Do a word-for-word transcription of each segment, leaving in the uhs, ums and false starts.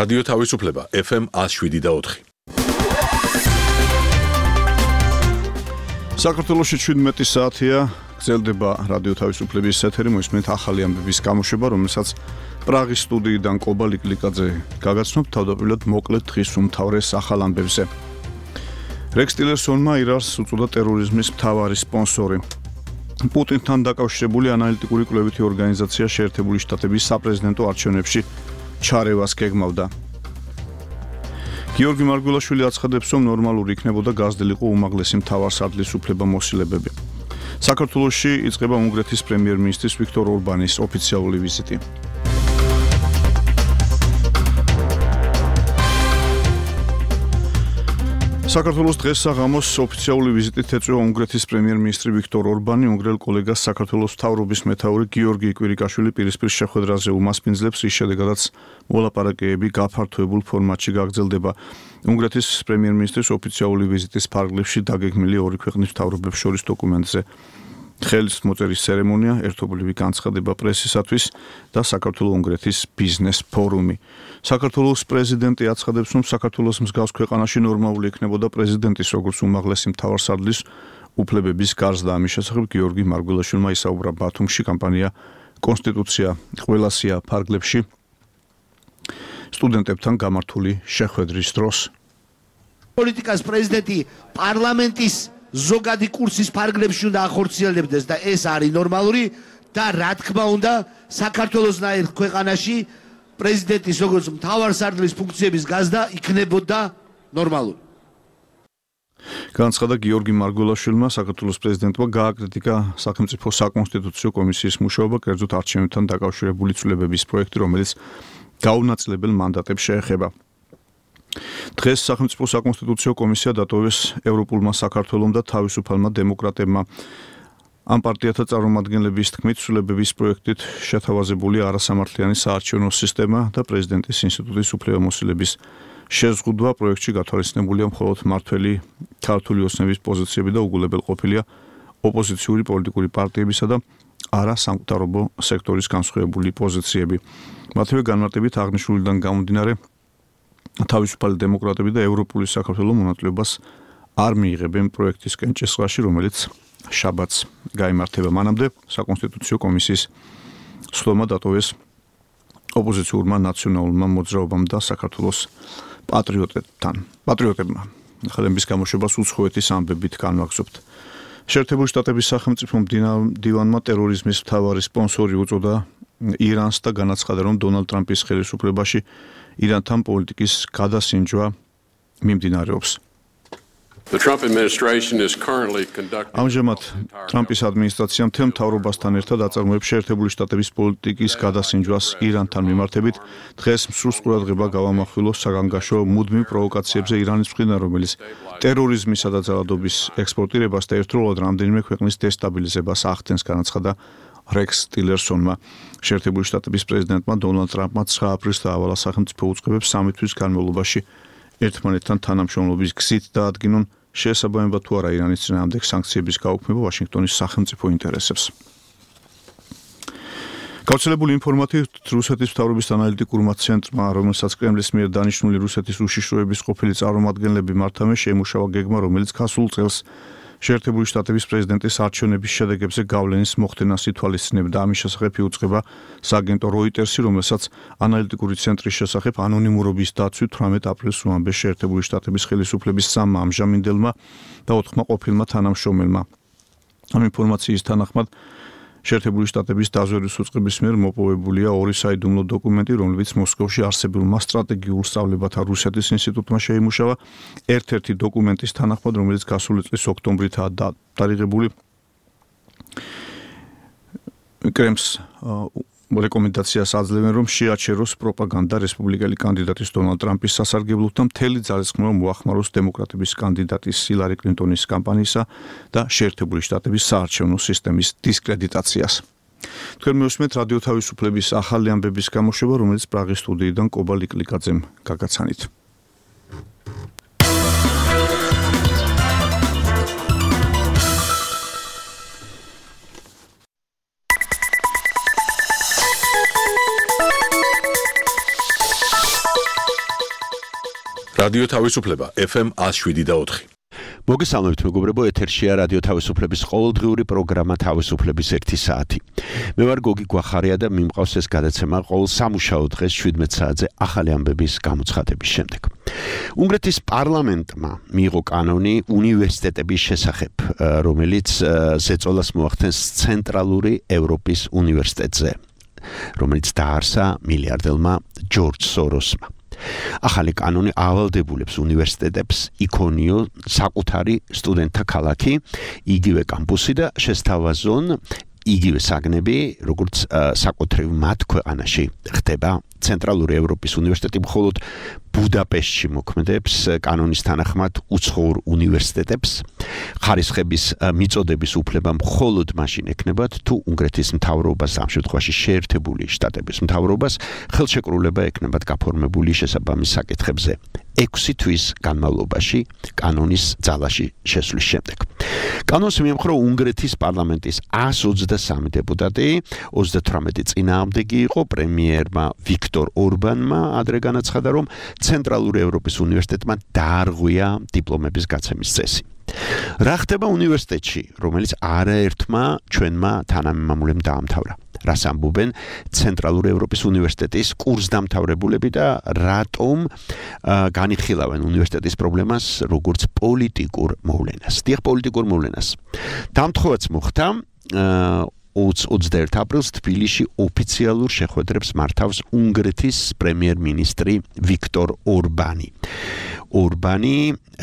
რადიო თავისუფლება ეფ ემ ათს შვიდი და ოთხი. საქართველოში შვიდმეტი საათია, გრძელდება რადიო თავისუფლების ეთერი, მოისმენთ ახალი ამბების გამოშვება, რომელსაც პრაღის სტუდიიდან კობა ლიკლიკაძე გაგაცნობ, თავდაპირველად მოკლედ დღის უმთავრეს ახალ ამბებზე. რექს ტილერსონმა ირანს უწოდა ტერორიზმის მთავარი სპონსორი. პუტინთან დაკავშირებული ანალიტიკური კვლევითი ორგანიზაცია შეერთებული შტატების საპრეზიდენტო არჩევნებში ჩარევას გეგმავდა. გიორგი მარგველაშვილი აცხადებს, რომ ნორმალური იქნებოდა გაზრდილიყო უმაღლესი მთავარსარდლის უფლებამოსილებები. საქართველოში იწყება უნგრეთის პრემიერ-მინისტრის ვიქტორ ორბანის ოფიციალური ვიზიტი. საქართველოს დღესაღამოს ოფიციალური ვიზიტით ეწევა უნგრეთის პრემიერ-მინისტრი ვიქტორ ორბანი, უნგრელ კოლეგას საქართველოს მთავრობის მეთაური გიორგი კვირიკაშვილი პირისპირ შეხვედრაზე უმასპინძლებს, რის შედეგადაც მოლაპარაკებები გაფართოებულ ფორმატში გაგრძელდება. უნგრეთის პრემიერ-მინისტრის ოფიციალური ვიზიტის ფარგლებში დაგეგმილი ორი ქვეყნის მთავრობებს შორის დოკუმენტზე ხელმოწერის ცერემონია, ერთობლივი განცხადება პრესისათვის და საქართველო-უნგრეთის ბიზნეს ფორუმი. საქართველოს პრეზიდენტი აცხადებს, რომ საქართველოს მსგავს ქვეყანაში ნორმალური იქნებოდა პრეზიდენტის როგორც უმაღლესი მთავარსარდლის უფლებების გარსდა. ამის შესახებ გიორგი მარგველაშვილმა ისაუბრა ბათუმში კამპანია კონსტიტუცია ყველასია ფარგლებში სტუდენტებთან გამართული შეხვედრის დროს. პოლიტიკას პრეზიდენტი პარლამენტის ზოგადი კურსის ფარგლებში უნდა ახორციელებდეს და ეს არის ნორმალური და რა თქმა უნდა საქართველოსნაირ ქვეყანაში პრეზიდენტის როგორც მთავარსარდლის ფუნქციების გაზრდა იქნებოდა ნორმალური. განცხადა გიორგი მარგველაშვილმა, საქართველოს პრეზიდენტმა გააკრიტიკა სახელმწიფო საკონსტიტუციო კომისიის მუშაობა, კერძოდ არჩევნებთან დაკავშირებული ცვლილებების პროექტი, რომელიც გაუნაწილებელ მანდატებს შეეხება. დღეს სახელმწიფო საკონსტიტუციო კომისია დატოვეს ევროპულმა საქართველომ და თავისუფალმა დემოკრატებმა. ამ პარტიათა წარმომადგენლების თქმით, ცვლილებების პროექტით შეთავაზებული არასამართლიანი საარჩევნო სისტემა და პრეზიდენტის ინსტიტუტის უფლებამოსილების შეზღუდვა პროექტში გათვალისწინებულია მხოლოდ მართველი ქართული ოცნების პოზიციები და უგულებელყოფილია ოპოზიციური პოლიტიკური პარტიებისა და არასამთავრობო სექტორის განსხვავებული პოზიციები. მათივე განმარტებით აღნიშნულიდან გამომდინარე, თავისუფალი დემოკრატები და ევროპული საქართველო მონაწილეობას არ მიიღებენ პროექტის კენჭისყრაში, რომელიც შაბათს გაიმართება. მანამდე საკონსტიტუციო კომისიის სხდომა დატოვეს ოპოზიციურმა ნაციონალურმა მოძრაობამ და საქართველოს პატრიოტებთან. პატრიოტებმა ხელების გამოშვებას უცხოეთის ამბებით განვაგრძობთ. შეერთებული შტატების სახელმწიფო მდივანმა ტერორიზმის მთავარი სპონსორი უწოდა ირანს და განაცხადა, რომ დონალდ ტრამპის ხელისუფლებაში ირანთან პოლიტიკის გადასინჯვა მიმდინარეობს. ამჟამად ტრამპის ადმინისტრაცია მთელ მთავრობასთან ერთად აწარმოებს შეერთებული შტატების პოლიტიკის გადასინჯვას ირანთან მიმართებით. დღეს მსურს ყურადღება გავამახვილოს საგანგაშო მუდმივ პროვოკაციებზე ირანის მხრიდან, რომელიც ტერორიზმისა და ძალადობის ექსპორტირებას და ერთდროულად რამდენიმე ქვეყნის დესტაბილიზებას ახდენს, განაცხადა რექს ტილერსონმა. შეერთებული შტატების პრეზიდენტმა დონალდ ტრამპმა ცხრა აპრილს დაავალა სახელმწიფო უწყებებს სამი თვის განმავლობაში ერთმანეთთან თანამშრომლობის გზით დაადგინონ შესაბამება თუ არა ირანის წინააღმდეგ სანქციების გაუქმება ვაშინგტონის სახელმწიფო ინტერესებს. გავრცელებული ინფორმაციით რუსეთის მთავრობის ანალიტიკურმა ცენტრმა, რომელსაც კრემლის მიერ დანიშნული რუსეთის უშიშროების ყოფილი წარმომადგენლები მართავენ, შეიმუშავა გეგმა, რომელიც გასულ წელს შეერთებული შტატების პრეზიდენტის არჩევნების შედეგებზე გავლენის მოხდენას ითვალისწინებდა. ამის შესახებ იუწყება სააგენტო როიტერსი, რომელსაც ანალიტიკური ცენტრის შესახებ ანონიმურობის დაცვით თვრამეტ აპრილს უამბეს შეერთებული შტატების ხელისუფლების სამმა ამჟამინდელმა და ოთხმა ყოფილმა თანამშრომელმა. ამ ინფორმაციის თანახმად შეერთებული შტატების დაზვერვის უწყების მიერ მოპოვებულია ორი საიდუმლო დოკუმენტი, რომლებიც მოსკოვში არსებულმა სტრატეგიულ სწავლებათა რუსეთის ინსტიტუტმა შეიმუშავა. ერთ-ერთი დოკუმენტის თანახმად, რომელიც გასული წლის ოქტომბრითაა დადარიგებული, კრემლს რეკომენდაციას აძლევენ, რომ შეაჩეროს პროპაგანდა რესპუბლიკელი კანდიდატის დონალდ ტრამპის სასარგებლოდ და მთელი ძალისხმევა მოახმაროს დემოკრატების კანდიდატის ჰილარი კლინტონის კამპანიისა და შეერთებული შტატების საარჩევნო სისტემის დისკრედიტაციას. თქვენ მივსმენთ რადიო თავისუფლების ახალი ამბების გამოშვება, რომელიც პრაღის სტუდიიდან კობა ლიკლიკაძემ გაგაცანით. რადიო თავისუფლება ეფ ემ one oh seven point four. მოგესალმებით მეგობრებო, ეთერშია რადიო თავისუფლების ყოველდღიური პროგრამა თავისუფლების ერთი საათი. მე ვარ გოგი გვახარია და მიმყავს ეს გადაცემა ყოველ სამუშაო დღეს შვიდმეტ საათზე ახალი ამბების გამოცხადების შემდეგ. უნგრეთის პარლამენტმა მიიღო კანონი უნივერსიტეტების შესახებ, რომელიც ზეწოლას მოახდენს ცენტრალური ევროპის უნივერსიტეტზე, რომელიც დაარსა მილიარდელმა ჯორჯ სოროსმა. ახალი კანონი ავალდებულებს უნივერსიტეტებს იქონიო საკუთარი სტუდენტთა ქალაქი, იგივე კამპუსი და შესთავაზონ იგივე საგნები, როგორც საკუთრივ მათ ქვეყანაში ხდება. ცენტრალური ევროპის უნივერსიტეტი მხოლოდ ბუდაპეშტში მოქმედებს კანონის თანახმად უცხოურ უნივერსიტეტებს. ხარისხების მიწოდების უფლება მხოლოდ მაშინ ექნებათ, თუ უნგრეთის მთავრობას, ამ შემთხვევაში შეერთებული შტატების მთავრობას, ხელშეკრულება ექნებათ გაფორმებული შესაბამის საკითხებზე ექვსი თვის განმავლობაში კანონის ძალაში შესვლის შემდეგ. კანონს მიემხრო უნგრეთის პარლამენტის one hundred twenty-three დეპუტატი, ოცდათვრამეტი წინააღმდეგი იყო, პრემიერმა ვიქტორ ორბანმა ადრე განაცხადა, რომ ცენტრალური ევროპის უნივერსიტეტმა დაარღვია დიპლომების გაცემის წესი. რა ხდება უნივერსიტეტში, რომელიც არაერთმა ჩვენმა თანამემამულემ დაამთავრა? რას ამბობენ ცენტრალური ევროპის უნივერსიტეტის კურსდამთავრებულები და რატომ განიხილავენ უნივერსიტეტის პრობლემას როგორც პოლიტიკურ მოვლენას? დიახ, პოლიტიკურ მოვლენას. დამთხოვაც მოხდა ოცდაერთი აპრილს თბილისში ოფიციალურ შეხვედრებს მართავს უნგრეთის პრემიერ-მინისტრი ვიქტორ ორბანი. ორბანი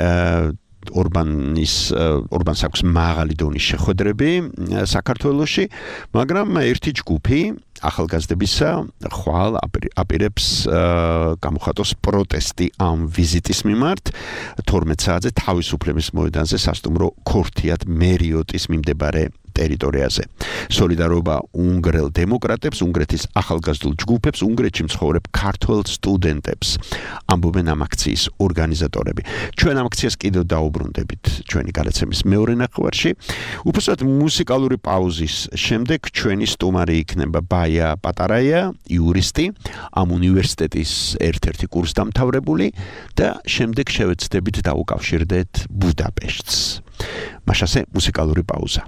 ორბანის ორბანს აქვს მაღალი დონის შეხვედრები საქართველოში, მაგრამ ერთი ჯგუფი ახალგაზრდებისა ხვალ აპირებს გამოხატოს პროტესტი ამ ვიზიტის მიმართ. თორმეტ საათზე თავისუფლების მოედანზე სასტუმრო ქორთიათ მერიოტის მიმდებარე ტერიტორიაზე. სოლიდარობა უნგრელ დემოკრატებს, უნგრეთის ახალგაზრდულ ჯგუფებს, უნგრეთში მცხოვრებ ქართველ სტუდენტებს, ამბობენ ამ აქციის ორგანიზატორები. ჩვენ ამ აქციას კიდევ დაუბრუნდებით ჩვენი გადაცემის მეორე ნახევარში. უბრალოდ მუსიკალური პაუზის შემდეგ ჩვენი სტუმარი იქნება ბაია პატარაია, იურისტი, ამ უნივერსიტეტის ერთ-ერთი კურსდამთავრებული და შემდეგ შევეცდებით დაუკავშირდეთ ბუდაპეშტს. მაშასე მუსიკალური პაუზა.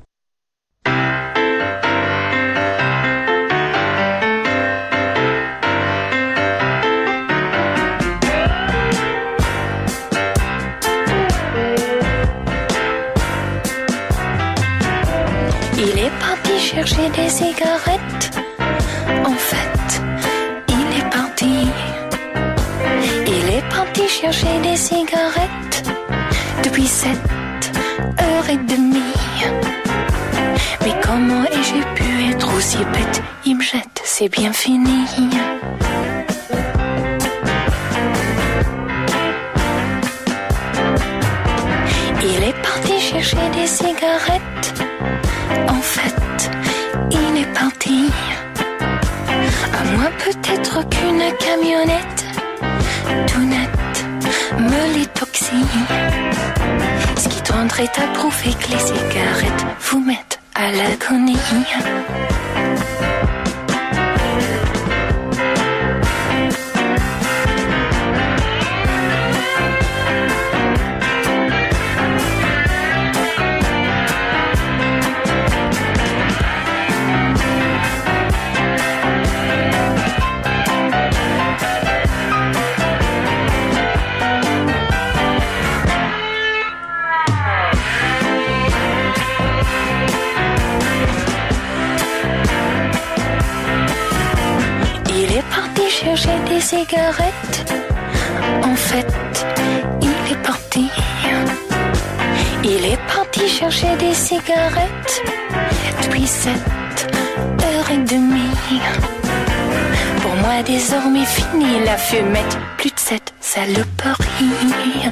Il est parti chercher des cigarettes. En fait, il est parti. Il est parti chercher des cigarettes depuis sept heures et demie. Mais comment ai-je pu être aussi bête? Il me jette, c'est bien fini. Il est parti chercher des cigarettes. En fait, il est parti. À moins peut-être qu'une camionnette tout nette me les toxie. Ce qui tendrait à prouver que les cigarettes vous mettent à l'agonie. Chercher des cigarettes. En fait, il est parti. Il est parti chercher des cigarettes depuis sept heures et demie. Pour moi désormais fini la fumette. Plus de cette saloperie.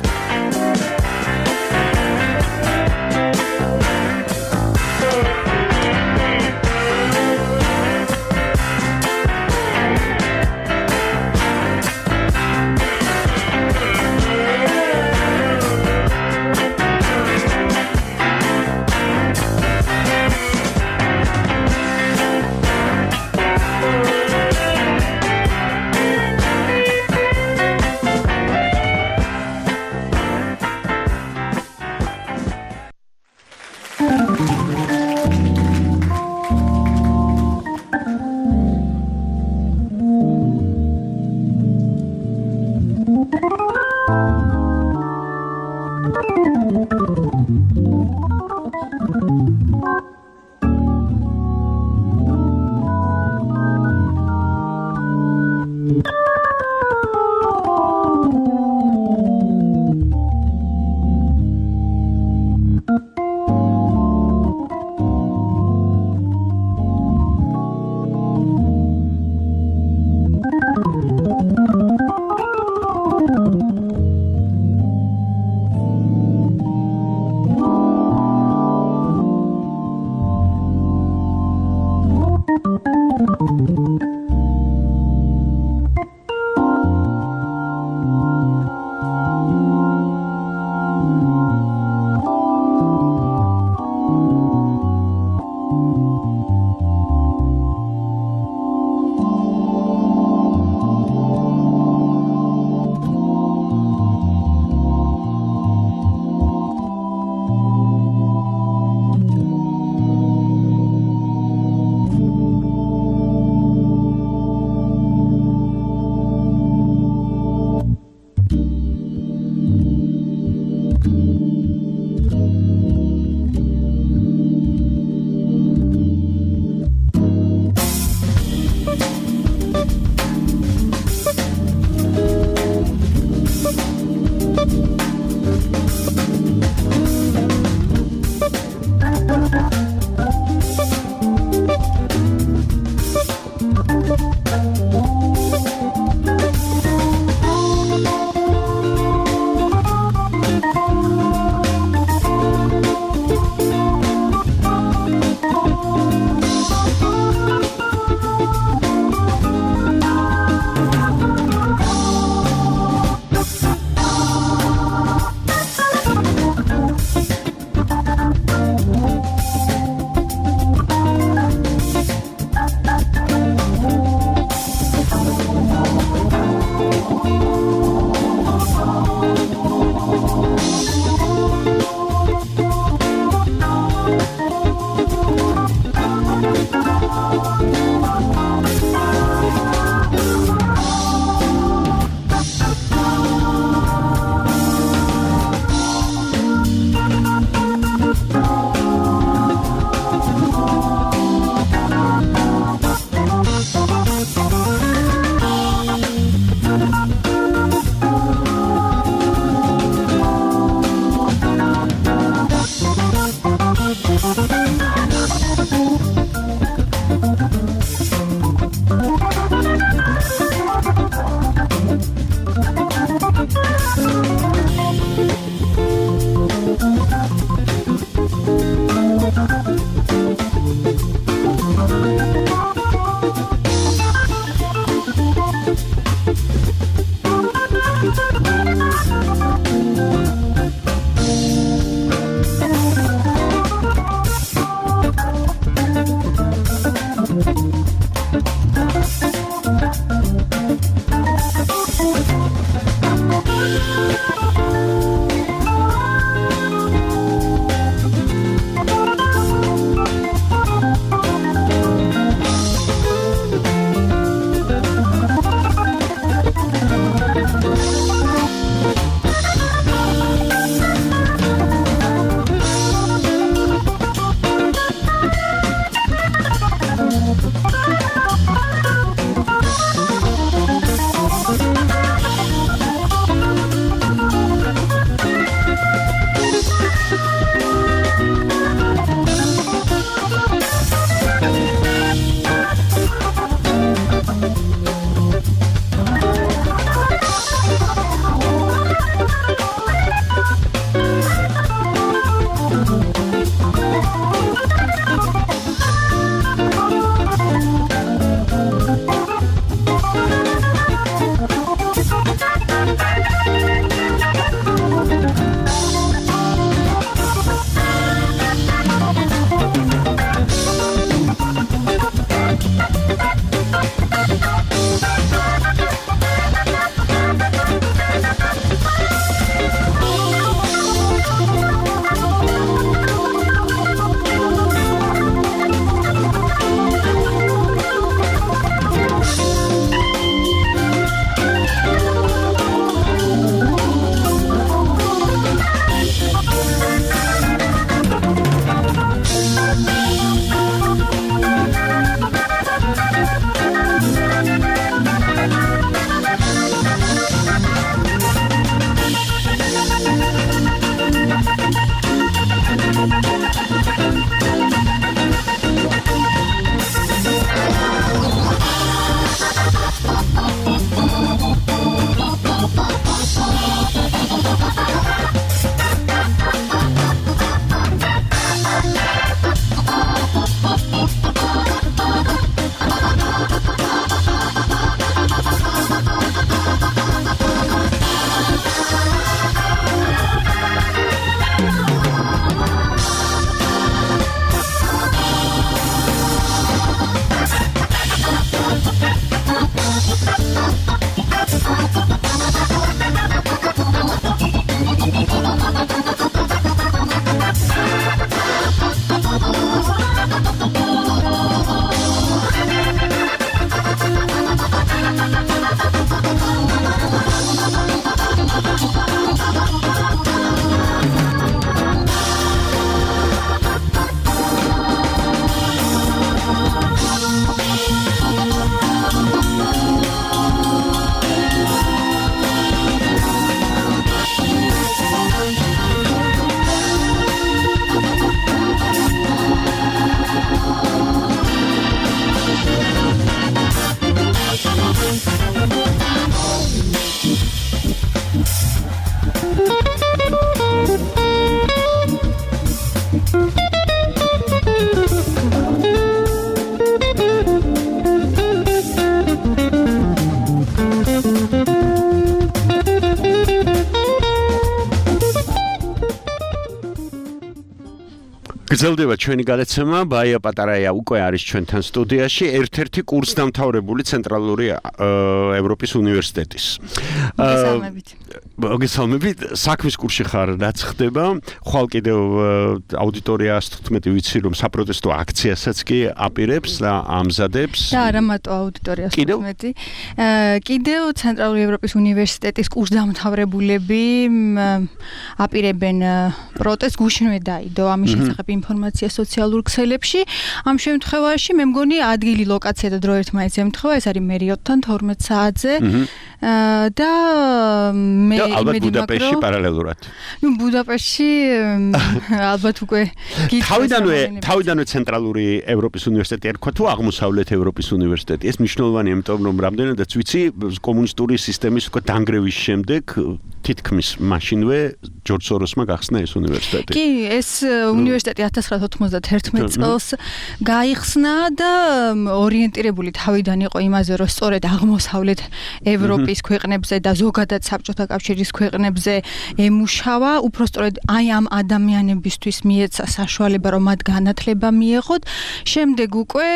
გრძელდება ჩვენი გადაცემა, ბაია პატარაია უკვე არის ჩვენთან სტუდიაში, ერთ-ერთი კურსდამთავრებული ცენტრალური ევროპის უნივერსიტეტის. მოგესალმებით. მოგესალმებით, საქმის კურსში ხარ, რაც ხდება, ხვალ კიდევ აუდიტორია ათას თხუთმეტი ვიცი რომ საპროტესტო აქციასაც კი აპირებს და ამზადებს. და არა მარტო აუდიტორია ათას თხუთმეტი. კიდევ ცენტრალური ევროპის უნივერსიტეტის კურსდამთავრებულები აპირებენ პროტესტს, გუშინვე დაიდო ამის შესახებ ინფორმაცია სოციალურ ქსელებში. ამ შემთხვევაში მე მგონი ადგილი, ლოკაცია და დრო ერთმანეთს ემთხვევა, ეს არის მერიოტთან თორმეტ საათზე. და მე ალბათ ბუდაპეშტში პარალელურად. ნუ ბუდაპეშტში ალბათ უკვე თავიდანვე თავიდანვე ცენტრალური ევროპის უნივერსიტეტი ერქვა თუ აღმოსავლეთ ევროპის უნივერსიტეტი. ეს მნიშვნელოვანია, იმიტომ რომ რამდენადაც ვიცი, კომუნისტური სისტემის უკვე დანგრევის შემდეგ თითქმის მაშინვე ჯორჯ სოროსმა გახსნა ეს უნივერსიტეტი. კი, ეს უნივერსიტეტი ათას ცხრაასა ოცდაათი წელს გაიხსნა და ორიენტირებული თავიდან იყო იმაზე, რომ სწორედ აღმოსავლეთ ევროპის ქვეყნებზე და ზოგადად საბჭოთა კავშირის ქვეყნებზე ემუშავა, უпростоრედ აი ამ ადამიანებისთვის მიეცა საშუალება, რომ მათ განათლება მიეღოთ. შემდეგ უკვე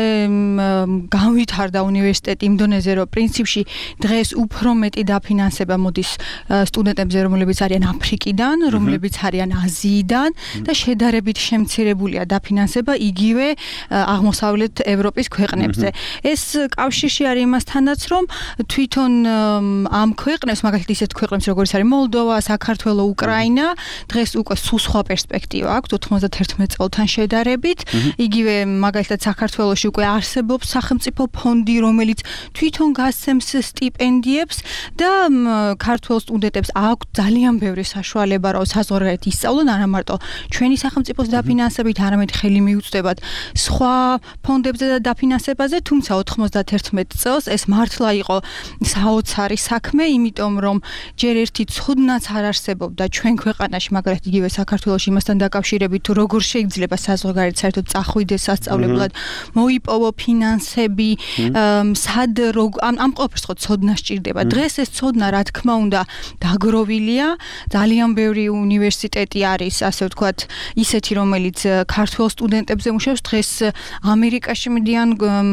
განვითარდა უნივერსიტეტი იმ დონეზე, რომ პრინციპში დღეს უფრო მეტი დაფინანსება მოდის სტუდენტებზე, რომლებიც არიან აფრიკიდან, რომლებიც არიან აზიიდან და შედარებით შემცირებულია დაფინანსება იგივე აღმოსავლეთ ევროპის ქვეყნებზე. ეს კავშირში არის იმასთანაც, რომ თვითონ ამ ქვეყნებს, მაგალითად ისეთ ქვეყნებს, როგორც არის მოლდოვა, საქართველო, უკრაინა, დღეს უკვე სულ სხვა პერსპექტივა აქვს ოცდაათი წელთან შედარებით. იგივე მაგალითად საქართველოში უკვე არსებობს სახელმწიფო ფონდი, რომელიც თვითონ გასცემს სტიპენდიებს და ქართველ სტუდენტებს აქვს ძალიან ბევრი საშუალება, რომ საზღვარგარეთ ისწავლონ, არა მარტო ჩვენი სახელმწიფოს დაფინანსებით, არამედ ხელი მიუწვდებათ სხვა ფონდებზე და დაფინანსებაზე, თუმცა ოცდაათი წელს ეს მართლა იყო საოცარი საქმე, იმიტომ რომ ჯერ ერთი ცოდნაც არ არსებობდა ჩვენ ქვეყანაში, მაგალითად იგივე საქართველოში იმასთან დაკავშირებით, თუ როგორ შეიძლება საზღვარგარეთ საერთოდ წახვიდეს სასწავლებლად, მოიპოვო ფინანსები, სად ამ ამ ყველაფერს ხო ცოდნა სჭირდება. დღეს ეს ცოდნა, რა თქმა უნდა, დაგროვილია. ძალიან ბევრი უნივერსიტეტი არის, ასე ვთქვათ, ისეთი, რომელიც ქართველ სტუდენტებზე მუშაობს. დღეს ამერიკაში მიდიან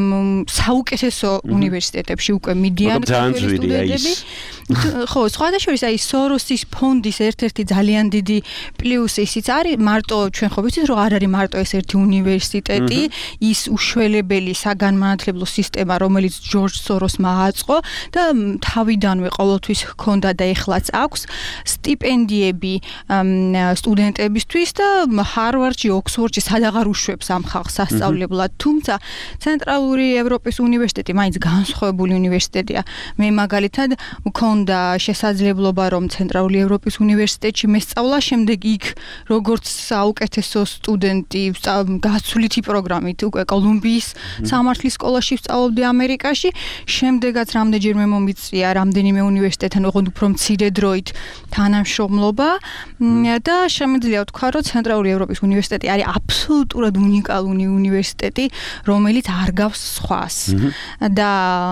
საუკეთესო უნივერსიტეტებში უკვე მიდიან ქართველი სტუდენტები. ხო, სხვადასხვა აი სოროსის ფონდის ერთ-ერთი ძალიან დიდი პლუსი ისიც არის, მარტო ჩვენ ხო ვიცით, რომ არ არის მარტო ეს ერთი უნივერსიტეტი, ის უშველებელი საგანმანათლებლო სისტემა, რომელიც ჯორჯ სოროსმა აწყო და თავიდანვე ყოველთვის ჰქონდა და ეხლაც აქვს სტიპენდიები სტუდენტებისთვის და ჰარვარდში, ოქსფორდში სადაღარ უშვებს ამ ხალხს სასწავლებლად. თუმცა ცენტრალური ევროპის უნივერსიტეტი მაინც განსხვავებული უნივერსიტეტია. მე მაგალითად მქონდა შესაძლებლობა, რომ ცენტრალური ევროპის უნივერსიტეტში მესწავლა, შემდეგ იქ როგორც საუკეთესო სტუდენტი გასვლითი პროგრამით უკვე კოლუმბიის სამართლის სკოლაში ვსწავლობდი ამერიკაში, შემდეგაც რამდენჯერმე მომიწია რამდენიმე უნივერსიტეტთან ოღონდ უფრო მცირე დროით თანამშრომლობა და შემიძლია ვთქვა, რომ ცენტრალური ევროპის უნივერსიტეტი არის აბსოლუტურად უნიკალური უნივერსიტეტი, რომელიც არ გავს სხვას. და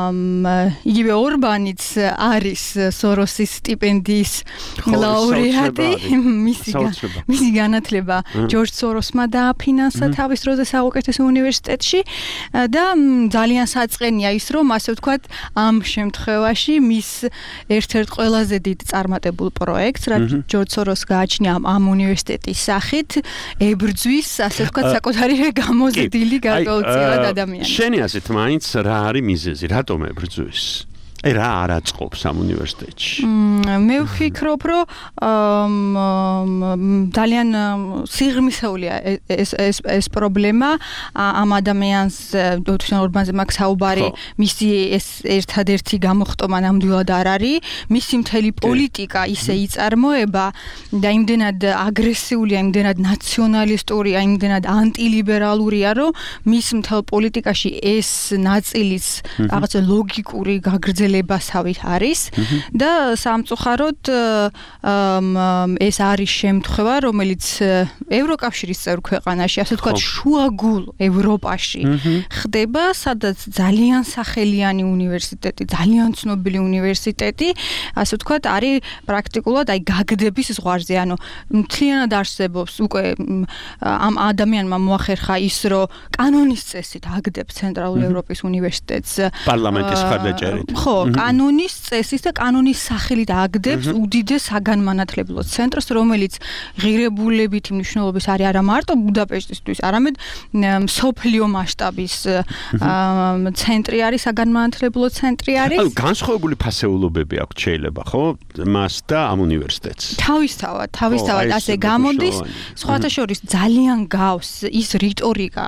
იგივე ორბანიც არის სოროსის სტიპენდიის ლაურეატი, მისი მისი განათლება ჯორჯ სოროსმა დააფინანსა თავის დროზე საუკეთესო უნივერსიტეტში და ძალიან საწყენია ის, რომ ასე ვთქვათ, ამ შემთხვევაში მის ერთ-ერთ ყველაზე დიდ წარმატებულ პროექტს, რაც ჯორჯ სოროს გააჩნია ამ უნივერსიტეტის სახით, ებრძვის, ასე ვთქვათ, საკუთარი გამოზიდილი გარკვეულწილად ადამიანს. შენი აზრით, მაინც რა არის მიზეზი, რატომ ებრძვის? აი რა არ აწყობს ამ უნივერსიტეტში? მე ვფიქრობ, რომ ძალიან სიღრმისეულია ეს ეს ეს პრობლემა ამ ადამიანს თვითონ ორბანზე მაქვს საუბარი, მისი ეს ერთადერთი გამოხტომა ნამდვილად არ არის, მისი მთელი პოლიტიკა ისე იწარმოება და იმდენად აგრესიულია, იმდენად ნაციონალისტურია, იმდენად ანტილიბერალურია, რომ მის მთელ პოლიტიკაში ეს ნაწილიც რაღაცა ლოგიკური გაგრძელება უმრავლესობასავით არის და სამწუხაროდ ეს არის შემთხვევა, რომელიც ევროკავშირის წევრ ქვეყანაში, ასე ვთქვათ, შუაგულ ევროპაში ხდება, სადაც ძალიან სახელიანი უნივერსიტეტი, ძალიან ცნობილი უნივერსიტეტი, ასე ვთქვათ, არის პრაქტიკულად აი გაგდების ზღვარზე, ანუ მთლიანად არსებობს უკვე ამ ადამიანმა მოახერხა ის, რომ კანონის წესით აგდებს ცენტრალური ევროპის უნივერსიტეტს პარლამენტის მხარდაჭერით. ხო, კანონის წესით და კანონის სახელით აგდებს უდიდეს საგანმანათლებლო ცენტრს, რომელიც ღირებულებითი მნიშვნელობის არის არა მარტო ბუდაპეშტისთვის, არამედ მსოფლიო მასშტაბის ცენტრი არის, საგანმანათლებლო ცენტრი არის. ანუ განსხვავებული ფასეულობები აქვს შეიძლება, ხო? მას და ამ უნივერსიტეტს. თავისთავად, თავისთავად ასე გამოდის. სხვათა შორის ძალიან გავს ის რიტორიკა,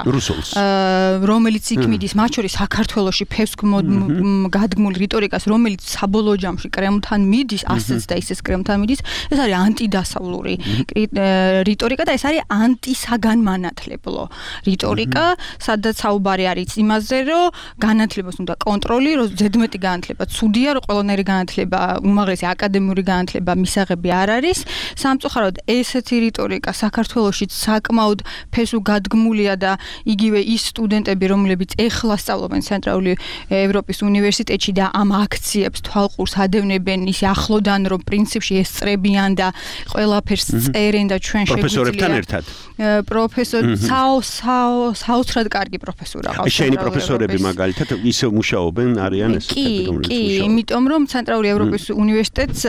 რომელიც იქ მიდის, მათ შორის საქართველოში ფევს გადგმულ რიტორიკას, რომელიც საბოლოო ჯამში კრემლთან მიდის, ასეც და ისეც კრემლთან მიდის. ეს არის ანტიდასავლური რიტორიკა და ეს არის ანტისაგანმანათლებლო რიტორიკა, სადაც საუბარი არის იმაზე, რომ განათლებას უნდა კონტროლი, რომ ზედმეტი განათლება ცუდია, რომ ყველანაირი განათლება, უმაღლესი აკადემიური განათლება მისაღები არ არის. სამწუხაროდ ესეთი რიტორიკა საქართველოშიც საკმაოდ ფესვ გადგმულია და იგივე ის სტუდენტები, რომლებიც ეხლა სწავლობენ ცენტრალური ევროპის უნივერსიტეტში და ამ აქციებს თვალყურს ადევნებენ, ის ახლოდან რომ პრინციპში ესწრებიან და ყველაფერს წერენ და ჩვენ შეგვიძლია პროფესორებთან ერთად. პროფესორ საო საო საოცრად კარგი პროფესორა ყავს. შენი პროფესორები მაგალითად ისე მუშაობენ არიან ესეთები, რომლებიც მუშაობენ. კი, იმიტომ რომ ცენტრალური ევროპის უნივერსიტეტს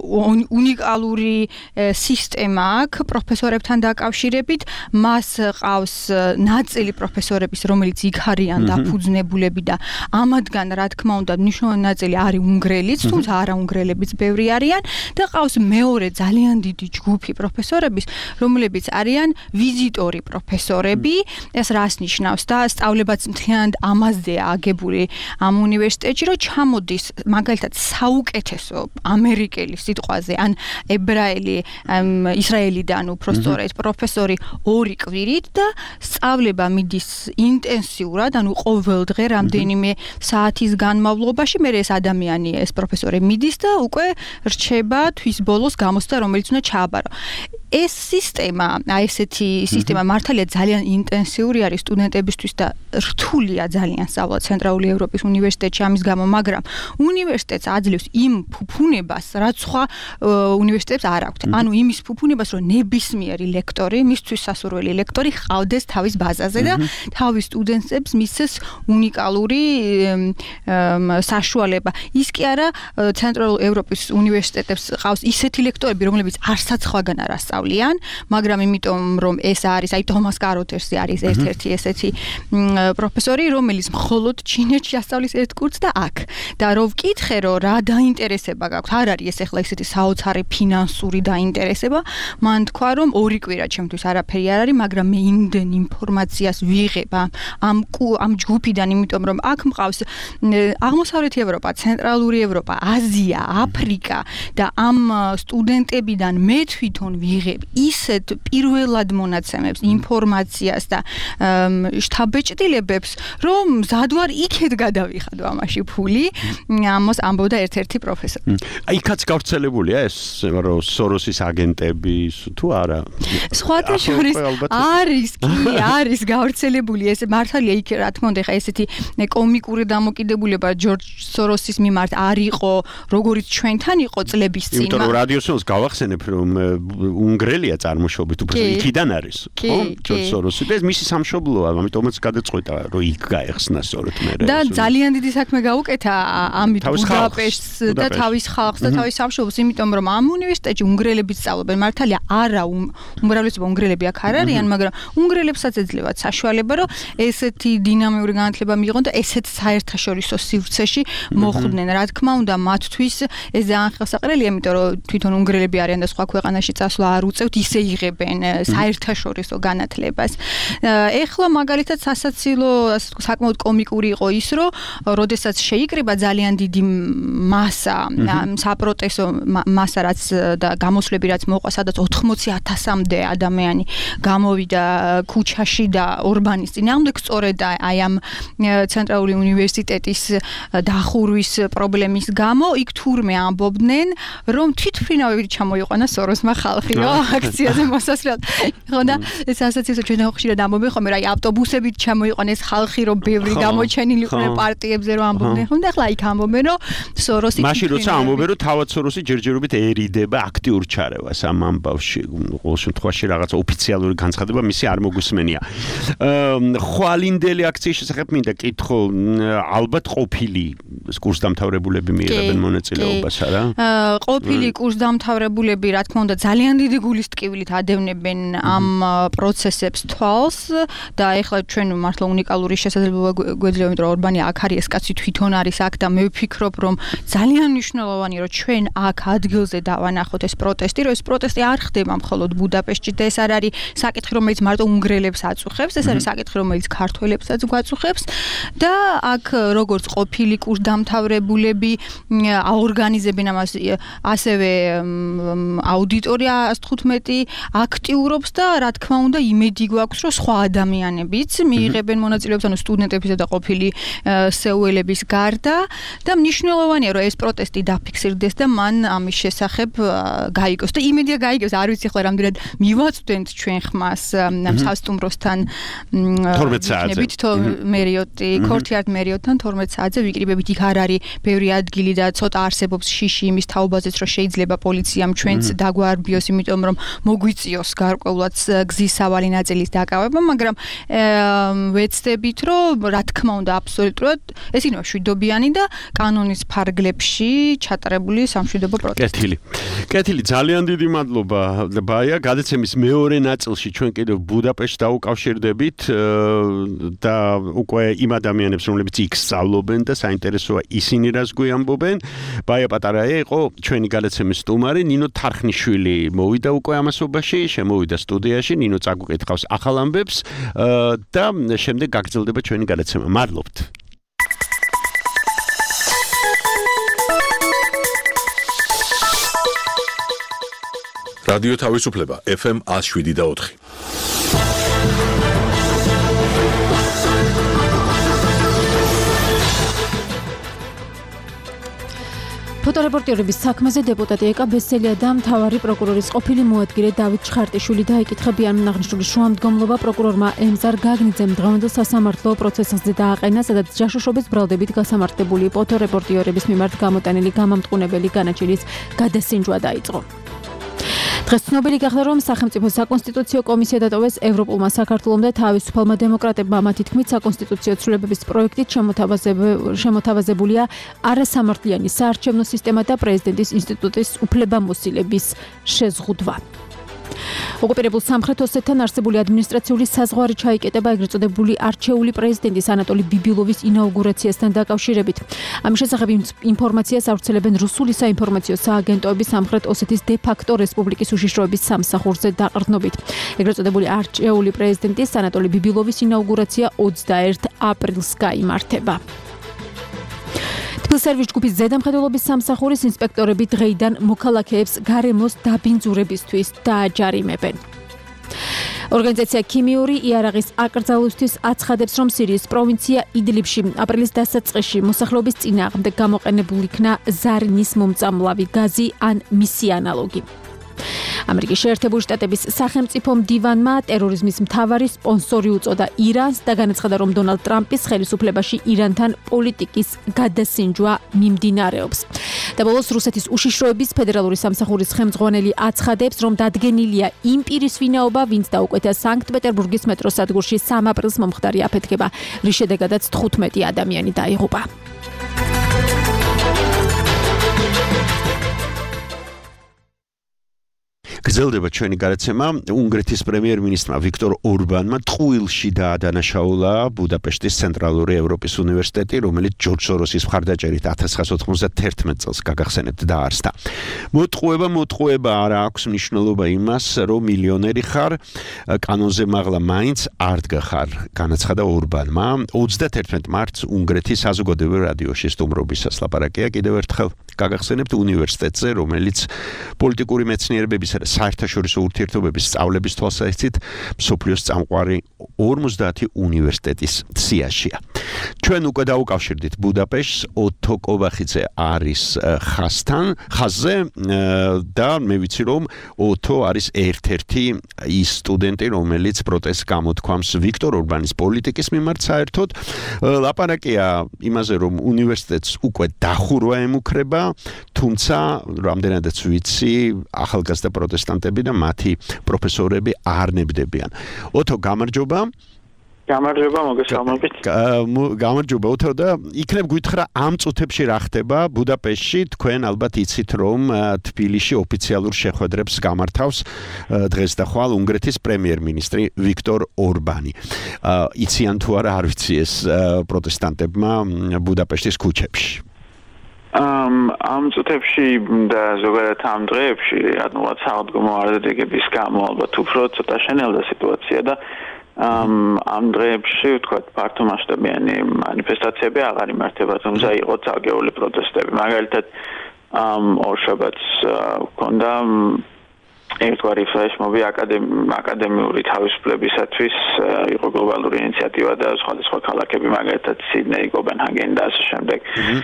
უნიკალური სისტემა აქვს პროფესორებთან დაკავშირებით, მას ყავს ნაწილი პროფესორების, რომელიც იქ არიან დაფუძნებულები და ამათგან რა თქმა უნდა მნიშვნელოვანი ნაწილი არის უნგრელიც, თუმცა არა უნგრელებიც ბევრი არიან და ყავს მეორე ძალიან დიდი ჯგუფი პროფესორების, რომლებიც არიან ვიზიტორი პროფესორები. ეს რას ნიშნავს და სწავლებაც მთლიანად ამაზეა აგებული ამ უნივერსიტეტში, რომ ჩამოდის მაგალითად საუკეთესო ამერიკელი სიტყვაზე ან ებრაელი ისრაელიდან უფრო სწორედ პროფესორი ორი კვირით და სწავლება მიდის ინტენსიურად, ანუ ყოველ დღე რამდენიმე საათის განმავლობაში, მე ეს ადამიანი, ეს პროფესორი მიდის და უკვე რჩება თვის ბოლოს გამოცდა, რომელიც უნდა ჩააბარო. ეს სისტემა, აი ესეთი სისტემა მართალია ძალიან ინტენსიური არის სტუდენტებისთვის და რთულია ძალიან სწავლა ცენტრალური ევროპის უნივერსიტეტში ამის გამო, მაგრამ უნივერსიტეტს აძლევს იმ ფუფუნებას, რაც სხვა უნივერსიტეტებს არ აქვთ. ანუ იმის ფუფუნებას, რომ ნებისმიერი ლექტორი, მისთვის სასურველი ლექტორი ყავდეს თავის ბაზაზე და თავის სტუდენტებს მისცეს უნიკალური საშუალება. ის კი არა, ცენტრალური ევროპის უნივერსიტეტებს ყავს ისეთი ლექტორები, რომლებიც არცაც სხვაგან არ ასწავლიან, მაგრამ იმიტომ რომ ეს არის, აი თომას კაროთერსი არის ერთ-ერთი ესეთი პროფესორი, რომელიც მხოლოდ ჩინეთში ასწავლის ერთ კურსს და აქ. და რო ვკითხე, რომ რა დაინტერესება გაქვთ, არ არის ეს ახლა ესეთი საოცარი ფინანსური დაინტერესება, მან თქვა, რომ ორი კვირა ჩემთვის არაფერი არ არის, მაგრამ მე იმდენ ინფორმაციას ვიღებ ამ ამ ჯგუფიდან, იმიტომ რომ აქ მყავს აღმოსავლეთი ევროპა, ცენტრალური ევროპა, აზია, აფრიკა და ამ სტუდენტებიდან მე თვითონ ვიღებ ისეთ პირველად მონაცემებს, ინფორმაციას და შთაბეჭდილებებს, რომ მზადვარ იქეთ გადავიხადო ამაში ფული, ამას ამბობდა ერთ-ერთი პროფესორი. აი, იქაც გავრცელებულია ეს, რომ სოროსის აგენტები თუ არა? სხვათა შორის არის, კი, არის გავრცელებული ეს მართალია იქ რა თქმა უნდა, ხა ესეთი კომიკური დამოკიდებულება ჯორჯ სოროსის მიმართ არ იყო, როგორც ჩვენთან იყო წლების წინ. იმიტომ რომ რადიოსონს გავახსენებ, რომ უნგრელია წარმოშობით, უბრალოდ იქიდან არის, ხო? ჯორჯ სოროსი და ეს მისი სამშობლოა, ამიტომაც გადაწყვეტა, რომ იქ გაეხსნა სწორედ მე. და ძალიან დიდი საქმე გაუკეთა ამით ბუდაპეშტს და თავის ხალხს და თავის სამშობლოს, იმიტომ რომ ამ უნივერსიტეტში უნგრელებიც სწავლობენ, მართალია არა უმრავლესობა უნგრელები აქ არ არიან, მაგრამ უნგრელებსაც ეძლევათ საშუალება, რომ ესეთი დინამიური განათლება მიიღონ და ესეთ საერთაშორისო სივრცეში მოხვდნენ. რა თქმა უნდა, მათთვის ეს ძალიან ხელსაყრელია, იმიტომ რომ თვითონ უნგრელები არიან და სხვა ქვეყანაში წასვლა არ უწევთ, ისე იღებენ საერთაშორისო განათლებას. ეხლა მაგალითად სასაცილო, საკმაოდ კომიკური იყო ის, რომ როდესაც შეიკრიბა ძალიან დიდი მასა, საპროტესტო მასა რაც და გამოსვლები რაც მოყვა, სადაც ოთხმოცი ათასამდე ადამიანი გამოვიდა ქუჩაში და ორბანის წინააღმდეგ, სწორედ აი ამ ცენტრალური უნივერსიტეტის დახურვის ხურვის პრობლემის გამო იქ თურმე ამბობდნენ, რომ თვითმფრინავებით ჩამოიყვანა სოროსმა ხალხი, რა აქციაზე მოსასვლელად. ხო და ეს ასოციაციო ჩვენ ხშირად ამბობენ ხომ, რა აი ავტობუსებით ჩამოიყვანეს ხალხი, რომ ბევრი გამოჩენილი იყვნენ პარტიებზე რომ ამბობდნენ. ხო და ახლა იქ ამბობენ, რომ სოროსი მაშინ როცა ამბობენ, რომ თავად სოროსი ჯერჯერობით ერიდება აქტიურ ჩარევას ამ ამბავში, ყოველ შემთხვევაში რაღაც ოფიციალური განცხადება მისი არ მოგვისმენია. ხვალინდელი აქციის შესახებ მინდა კითხო, ალბათ ყოფილი კურსდამთავრებულები მიიღებენ მონაწილეობას, არა? ყოფილი კურსდამთავრებულები, რა თქმა უნდა, ძალიან დიდი გულის ტკივილით ადევნებენ ამ პროცესებს თვალს და ეხლა ჩვენ მართლა უნიკალური შესაძლებლობა გვეძლევა, იმიტომ რომ ორბანი აქ არის, ეს კაცი თვითონ არის აქ და მე ვფიქრობ, რომ ძალიან მნიშვნელოვანია, რომ ჩვენ აქ ადგილზე დავანახოთ ეს პროტესტი, რომ ეს პროტესტი არ ხდება მხოლოდ ბუდაპეშტში და ეს არ არის საკითხი, რომელიც მარტო უნგრელებს აწუხებს, ეს არის საკითხი, რომელიც ქართველებსაც გვაწუხებს და აქ როგორც ყოფილი კურსდამთავრებულები აორგანიზებენ ამას, ასევე აუდიტორია ას თხუთმეტი აქტიურობს და რა თქმა უნდა იმედი გვაქვს, რომ სხვა ადამიანებიც მიიღებენ მონაწილეობას, ანუ სტუდენტებისა და ყოფილი სეუელების გარდა და მნიშვნელოვანია, რომ ეს პროტესტი დაფიქსირდეს და მან ამის შესახებ გაიგოს და იმედია გაიგოს, არ ვიცი ხოლმე რამდენად მივაწვდენთ ჩვენ ხმას სასტუმროსთან თორმეტ საათზე მერიოტი ქორთიარდ მერიოტთან თორმეტ საათზე ვიკრიბებით, იქ არ არის ბევრი ადგილი და ცოტა არსებობს შიში იმის თაობაზეც, რომ შეიძლება პოლიციამ ჩვენც დაგვარბიოს, იმიტომ რომ მოგვიწიოს გარკვეულად გზის სავალი ნაწილის დაკავება, მაგრამ ვეცდებით, რომ რა თქმა უნდა აბსოლუტურად ეს იქნება მშვიდობიანი და კანონის ფარგლებში ჩატარებული სამშვიდობო პროტესტი. კეთილი. კეთილი, ძალიან დიდი მადლობა ბაია. გადაცემის მეორე ნაწილში ჩვენ კიდევ ბუდაპეშტს დაუკავშირდებით და უკვე იმ ადამიანებს, რომლებიც იქ სწავლობენ და საინტერესოა ისინი რას გვიამბობენ. ბაია პატარაია იყო ჩვენი გადაცემის სტუმარი, ნინო თარხნიშვილი მოვიდა უკვე ამასობაში, შემოვიდა სტუდიაში, ნინო წაგვიკითხავს ახალ ამბებს და შემდეგ გაგრძელდება ჩვენი გადაცემა. მადლობთ. რადიო თავისუფლება ეფ ემ one oh seven და four. ფოტორეპორტიორების საქმეზე დეპუტატი ეკა ბესელია და მთავარი პროკურორის ყოფილი მოადგილე დავით ჩხარტიშვილი დაიკითხებიან აღნიშნული შუამდგომლობა პროკურორმა ემზარ გაგნიძემ დღევანდელ სასამართლო პროცესზე დააყენა, სადაც ჯაშუშობის ბრალდებით გასამართლებული ფოტორეპორტიორების მიმართ გამოტანილი გამამტყუნებელი განაჩილის გადასინჯვა დაიწყო. დღეს ცნობილი გახდა, რომ სახელმწიფო საკონსტიტუციო კომისია დატოვეს ევროპულმა საქართველომ და თავისუფალმა დემოკრატებმა, მათი თქმით, საკონსტიტუციო ცვლილებების პროექტით შემოთავაზებულია არასამართლიანი საარჩევნო სისტემა და პრეზიდენტის ინსტიტუტის უფლებამოსილების შეზღუდვა. ოკუპირებულ სამხრეთ ოსეთთან არსებული ადმინისტრაციული საზღვარი ჩაიკეტება ეგრეთ წოდებული არჩეული პრეზიდენტის ანატოლი ბიბილოვის ინაუგურაციასთან დაკავშირებით. ამის შესახებ ინფორმაციას ავრცელებენ რუსული საინფორმაციო სააგენტოები სამხრეთ ოსეთის დე-ფაქტო რესპუბლიკის უშიშროების სამსახურზე დაყრდნობით. ეგრეთ წოდებული არჩეული პრეზიდენტის ანატოლი ბიბილოვის ინაუგურაცია ოცდაერთ აპრილს გაიმართება. სერვის ჯგუფის ზედამხედველობის სამსახურის ინსპექტორები დღეიდან მოქალაქეებს გარემოს დაბინძურებისთვის დააჯარიმებენ. ორგანიზაცია ქიმიური იარაღის აკრძალვისთვის აცხადებს, რომ სირიის პროვინცია იდლიბში აპრილის დასაწყისში მოსახლეობის წინააღმდეგ გამოყენებული იქნა ზარინის მომწამლავი გაზი ან მისი ანალოგი. ამერიკის შეერთებული შტატების სახელმწიფო მდივანმა ტერორიზმის მთავარი სპონსორი უწოდა ირანს და განაცხადა, რომ დონალდ ტრამპის ხელისუფლებაში ირანთან პოლიტიკის გადასინჯვა მიმდინარეობს. და ბოლოს რუსეთის უშიშროების ფედერალური სამსახურის ხელმძღვანელი აცხადებს, რომ დადგენილია იმ პირის ვინაობა, ვინც დაუკვეთა სანქტ-პეტერბურგის მეტროს სადგურში სამი აპრილს მომხდარი აფეთქება, რის შედეგადაც თხუთმეტი ადამიანი დაიღუპა. გრძელდება ჩვენი გადაცემა. უნგრეთის პრემიერ-მინისტრმა ვიქტორ ორბანმა ტყუილში დაადანაშაულა ბუდაპეშტის ცენტრალური ევროპის უნივერსიტეტი, რომელიც ჯორჯ სოროსის მხარდაჭერით ათას ცხრაასი ოცდაათმეტ წელს გაგახსენებთ დაარსდა. მოტყუება მოტყუება არა აქვს მნიშვნელობა იმას, რომ მილიონერი ხარ, კანონზე მაღლა მაინც არ დგახარ, განაცხადა ორბანმა. ოცდაათერთმეტ მარტს უნგრეთის საზოგადოებრივ რადიოში სტუმრობისას ლაპარაკია კიდევ ერთხელ გაგახსენებთ უნივერსიტეტზე, რომელიც პოლიტიკური მეცნიერებებისა და საერთაშორისო ურთიერთობების სწავლების თვალსაზრისით მსოფლიოს წამყვარი ორმოცდაათი უნივერსიტეტის სიაშია. ჩვენ უკვე დავუკავშირდით ბუდაპეშტს, ოთო კოვახიძე არის ხაზთან, ხაზზე და მე ვიცი რომ ოთო არის ერთ-ერთი ის სტუდენტი, რომელიც პროტესტს გამოთქვამს ვიქტორ ორბანის პოლიტიკის მიმართ საერთოდ. ლაპარაკია იმაზე, რომ უნივერსიტეტს უკვე დახურვა ემუქრება, თუმცა რამდენადაც ვიცი, ახალგაზრდა პროტესტანტები და მათი პროფესორები არ ნებდებიან. ოთო, გამარჯობა. გამარჯობა, მოგესალმებით. გამარჯობა, ოთო და იქნებ გითხრა ამ წუთებში რა ხდება ბუდაპეშტში, თქვენ ალბათ იცით რომ თბილისში ოფიციალურ შეხვედრებს გამართავს დღეს და ხვალ უნგრეთის პრემიერ-მინისტრი ვიქტორ ორბანი. იციან თუ არა, არ ვიცი ეს პროტესტანტებმა ბუდაპეშტის ქუჩებში. ამ ამ წუთებში და ზოგადად ამ დღეებში, რადგან საავადმყოფო არდადეგების გამო ალბათ უფრო ცოტა შენელდა სიტუაცია და ამ ამ დღეებში ვთქვათ ფართომასშტაბიანი მანიფესტაციები აღარ იმართება, თუმცა იყო წაგეული პროტესტები. მაგალითად ამ ორშაბათს ჰქონდა ერთგვარი ფლეშმობი აკადემიური თავისუფლებისათვის, იყო გლობალური ინიციატივა და სხვადასხვა ქალაქები, მაგალითად სიდნეი, კოპენჰაგენი და ასე შემდეგ.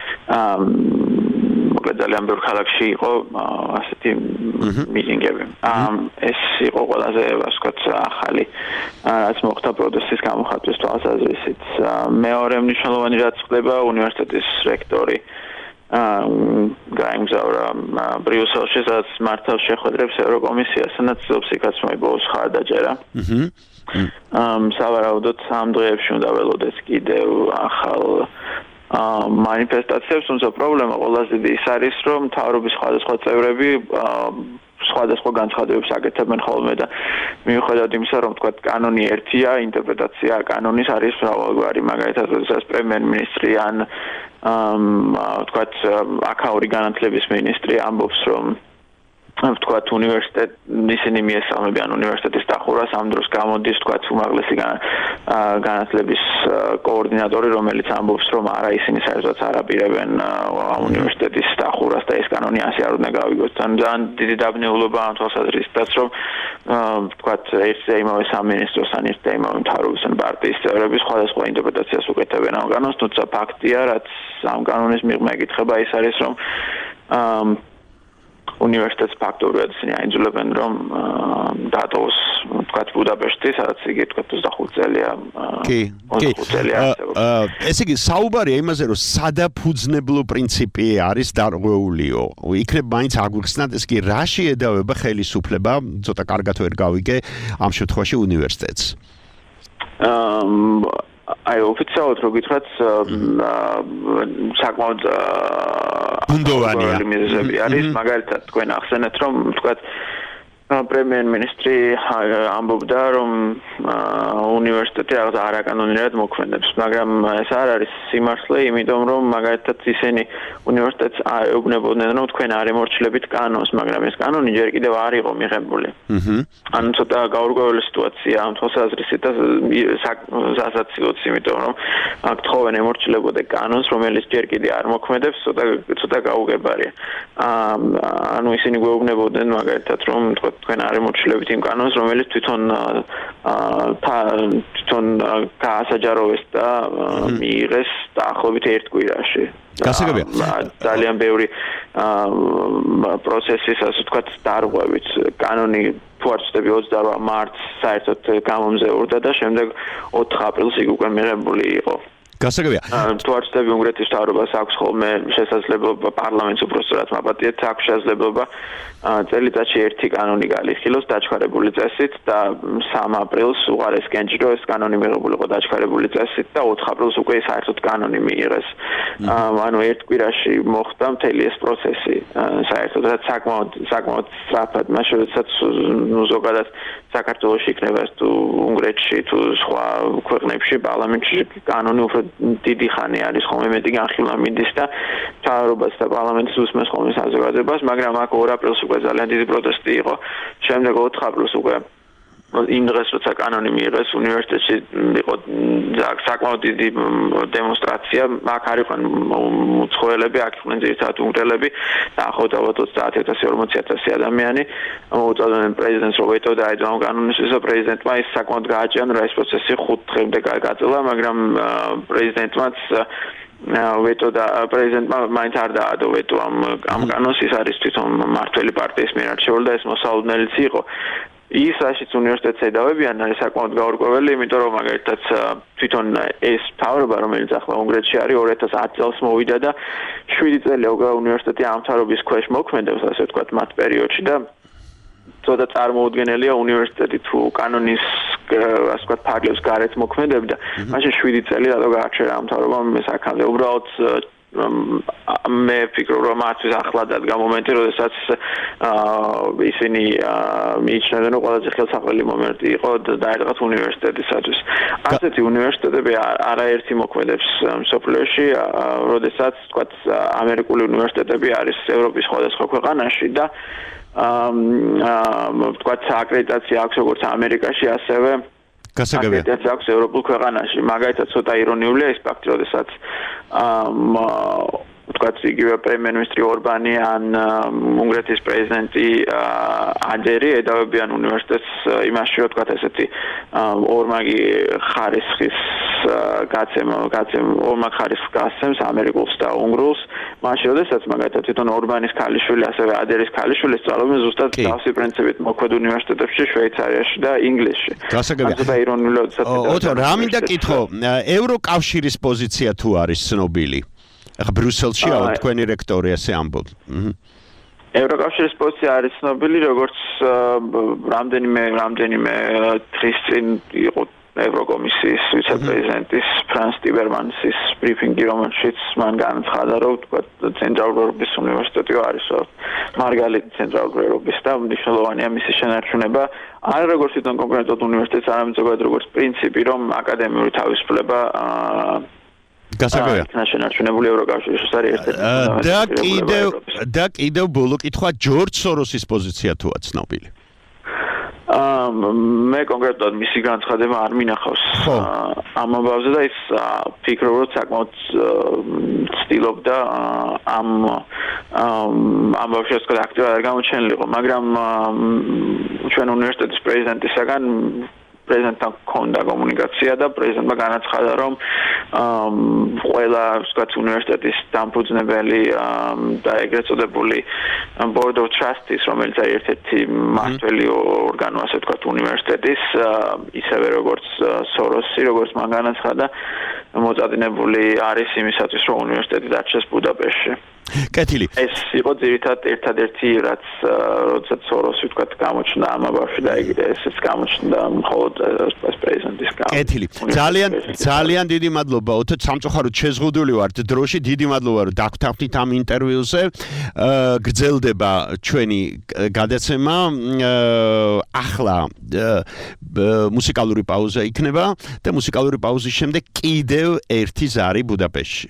მოკლედ ძალიან ბევრ ქალაქში იყო ასეთი მიტინგები. ეს იყო ყველაზე ასე ვთქვათ ახალი რაც მოხდა პროტესტის გამოხატვის თვალსაზრისით. მეორე მნიშვნელოვანი რაც ხდება, უნივერსიტეტის რექტორი გაემგზავრა ბრიუსელში, სადაც მართავს შეხვედრებს ევროკომისიას, სადაც ცდილობს იქაც მოიპოვოს ხარდაჭერა. სავარაუდოდ ამ დღეებში უნდა ველოდეთ კიდევ ახალ მანიფესტაციებს, თუმცა პრობლემა ყველაზე დიდი ის არის, რომ მთავრობის სხვადასხვა წევრები სხვადასხვა განცხადებებს აკეთებენ ხოლმე და მიუხედავად იმისა, რომ თქვა კანონი ერთია, ინტერპრეტაცია კანონის არის მრავალგვარი. მაგალითად, როდესაც პრემიერ-მინისტრი ან თქვა აკაური განათლების მინისტრი ამბობს, რომ ვთქვათ უნივერსიტეტ ისინი მიესალმებიან უნივერსიტეტის დახურვას, ამ დროს გამოდის ვთქვათ უმაღლესი განათლების კოორდინატორი, რომელიც ამბობს, რომ არა ისინი საერთოდ არ აპირებენ უნივერსიტეტის დახურვას და ეს კანონი ასე არ უნდა გავიგოთ. ძალიან დიდი დაბნეულობა ამ თვალსაზრისითაც, რომ ვთქვათ ერთ და იმავე სამინისტროს ან ერთ და იმავე მთავრობის ან პარტიის წევრები სხვადასხვა ინტერპრეტაციას უკეთებენ ამ კანონს, თუმცა ფაქტია, რაც ამ კანონის მიღმა ეკითხება ის არის, რომ უნივერსიტეტს ფაქტობრივად ისინი აიძულებენ, რომ დატოვოს ვთქვათ ბუდაპეშტი, სადაც იგი ვთქვათ ოცდახუთ წელია. კი, კი. ესე იგი საუბარია იმაზე, რომ სადაფუძნებლო პრინციპი არის დარღვეულიო. იქნებ მაინც აგვიხსნათ, ეს კი რა შეედავება ხელისუფლება, ცოტა კარგად ვერ გავიგე ამ შემთხვევაში უნივერსიტეტს. აი ოფიციალურად რო გითხრათ, საკმაოდ ბუნდოვანია მიზეზები არის, მაგალითად თქვენ ახსენეთ, რომ ვთქვათ პრემიერ-მინისტრი ამბობდა, რომ უნივერსიტეტი რაღაც არაკანონიურად მოქმედებს, მაგრამ ეს არ არის სიმართლე, იმიტომ რომ მაგალითად ისინი უნივერსიტეტს ეუბნებოდნენ, რომ თქვენ არ ემორჩილებით კანონს, მაგრამ ეს კანონი ჯერ კიდევ არ იყო მიღებული. ანუ ცოტა გაურკვეველი სიტუაცია ამ თვალსაზრისით და სასაცილოც, იმიტომ რომ გთხოვენ ემორჩილებოდე კანონს, რომელიც ჯერ კიდევ არ მოქმედებს, ცოტა ცოტა გაუგებარია. ანუ ისინი გვეუბნებოდნენ მაგალითად, რომ თქვენ არ ემორჩილებით იმ კანონს, რომელიც თვითონ თვითონ გაასაჯაროვეს და მიიღეს დაახლოებით ერთ კვირაში. გასაგებია. ძალიან ბევრი პროცესის, ასე ვთქვათ, დარღვევით კანონი თუ არ ვცდები ოცდაოთხ მარტს საერთოდ გამომზეურდა და შემდეგ ოთხ აპრილს იგი უკვე მიღებული იყო. გასაგებია. თუ არ ვცდები უნგრეთის მთავრობას აქვს ხოლმე შესაძლებლობა, პარლამენტს უბრალოდ მაპატიეთ, აქვს შესაძლებლობა წელიწადში ერთი კანონი გაიხილოს დაჩქარებული წესით და სამ აპრილს უღარესკენ ჯრო ეს კანონი მიღებულიყო დაჩქარებული წესით და ოთხ აპრილს უკვე საერთოდ კანონი მიიღეს. ანუ ერთ კვირაში მოხდა მთელი ეს პროცესი საერთოდ და საკმაოდ საკმაოდ სწრაფად, მაშინ როდესაც ნუ ზოგადად საქართველოში იქნება თუ უნგრეთში თუ სხვა ქვეყნებში პარლამენტში კანონი უფრო დიდი ხანი არის ხოლმე მეტი განხილვა მიდის და მთავრობას და პარლამენტს უსმენს ხოლმე საზოგადოებას, მაგრამ აქ ორ აპრილს უკვე ძალიან დიდი პროტესტი იყო. შემდეგ ოთხ აპრილს უკვე იმ დღეს როცა კანონი მიიღეს უნივერსიტეტში იყო საკმაოდ დიდი დემონსტრაცია, აქ არ იყვნენ მუცხოველები, აქ იყვნენ ძირითადად უნგრელები, დაახლოებით ოცდაათი ათასი ორმოცი ათასი ადამიანი მოუწოდნენ პრეზიდენტს რომ ვეტო დაედო ამ კანონისთვის, პრეზიდენტმა ის საკმაოდ გააჭიანა, რა ეს პროცესი ხუთ დღემდე გაგაწელა, მაგრამ პრეზიდენტმაც ვეტო და პრეზიდენტმა მაინც არ დაადო ვეტო ამ ამ კანონს, ის არის თვითონ მმართველი პარტიის მიერ არჩეული და ეს მოსალოდნელიც იყო. ის რაშიც უნივერსიტეტს ედავებიან არის საკმაოდ გაურკვეველი, იმიტომ რომ მაგალითად თვითონ ეს მთავრობა, რომელიც ახლა უნგრეთში არის, ორი ათას ათი წელს მოვიდა და შვიდი წელი უკვე უნივერსიტეტი ამ მთავრობის ქვეშ მოქმედებს, ასე ვთქვათ, მათ პერიოდში და ცოტა წარმოუდგენელია უნივერსიტეტი თუ კანონის ასე ვთქვათ ფარგლებს გარეთ მოქმედებდა, მაშინ შვიდი წელი რატო გაარჩევა ამ მთავრობამ ეს აქამდე უბრალოდ მე ვფიქრობ რომ არც ახლა დადგა მომენტი, როდესაც ისინი მიიჩნევენ რომ ყველაზე ხელსაყრელი მომენტი იყო დაერღათ უნივერსიტეტისათვის. ასეთი უნივერსიტეტები არაერთი მოქმედებს მსოფლიოში, როდესაც თქვათ ამერიკული უნივერსიტეტები არის ევროპის სხვადასხვა ქვეყანაში და თქვათ აკრედიტაცია აქვს როგორც ამერიკაში, ასევე გასაგებია. აკრედიტაცია აქვს ევროპულ ქვეყანაში. მაგალითად ცოტა ირონიულია ეს ფაქტი, როდესაც ვთქვათ იგივე პრემიერ-მინისტრი ორბანი ან უნგრეთის პრეზიდენტი ადერი ედავებიან უნივერსიტეტს იმაში, რომ ვთქვათ ესეთი ორმაგი ხარისხის გაცემა, გაცემა ორმაგი ხარისხს გასცემს ამერიკულს და უნგრულს, მაშინ როდესაც მაგალითად თვითონ ორბანის ქალიშვილი, ასევე ადერის ქალიშვილი სწავლობენ ზუსტად თავისი პრინციპით მოქმედ უნივერსიტეტებში შვეიცარიაში და ინგლისში. გასაგებია. და ირონიულად ოთო, რა მინდა კითხო, ევროკავშირის პოზიცია თუ არის ცნობილი? ახლა ბრიუსელში აუ თქვენი რექტორი ასე ამბობ. ევროკავშირის პოზიცია არის ცნობილი, როგორც რამდენიმე რამდენიმე დღის წინ იყო ევროკომისიის ვიცე-პრეზიდენტის ფრანს ტიმერმანსის ბრიფინგი, რომელშიც მან განაცხადა, რომ თქვა ცენტრალური ევროპის უნივერსიტეტი არის მარგალიტი ცენტრალური ევროპის და მნიშვნელოვანია მისი შენარჩუნება, არა როგორც თვითონ კონკრეტულად უნივერსიტეტს, არამედ ზოგადად როგორც პრინციპი, რომ აკადემიური თავისუფლება გასაგებია. ნაციონალური ევროკავშირის არის ერთ-ერთი და კიდევ და კიდევ ბოლო კითხვა, ჯორჯ სოროსის პოზიცია თუა ცნობილი? მე კონკრეტულად მისი განცხადება არ მინახავს ამ ამბავზე და ის ფიქრობ რომ საკმაოდ ცდილობდა ამ ამბავში ასე აქტიურად არ გამოჩენილიყო, მაგრამ ჩვენ უნივერსიტეტის პრეზიდენტისაგან პრეზიდენტთან ჰქონდა კომუნიკაცია და პრეზიდენტმა განაცხადა, რომ ყველა ვთქვათ უნივერსიტეტის დამფუძნებელი და ეგრეთ წოდებული Board of Trustees, რომელიც არის ერთ-ერთი მმართველი ორგანო, ასე ვთქვათ უნივერსიტეტის, ისევე როგორც სოროსი, როგორც მან განაცხადა, მოწადინებული არის იმისათვის, რომ უნივერსიტეტი დარჩეს ბუდაპეშტში. კეთილი. ეს იყო ძირითადად ერთადერთი, რაც როდესაც სოროსი ვთქვათ გამოჩნდა ამ ამბავში და ეგ ესეც გამოჩნდა მხოლოდ პრეზიდენტის გამო. კეთილი. ძალიან ძალიან დიდი მადლობა. ოთო სამწუხაროდ შეზღუდული ვართ დროში. დიდი მადლობა რომ დაგვთანხმდით ამ ინტერვიუზე. გრძელდება ჩვენი გადაცემა. ახლა მუსიკალური პაუზა იქნება და მუსიკალური პაუზის შემდეგ კიდევ ერთი ზარი ბუდაპეშტში.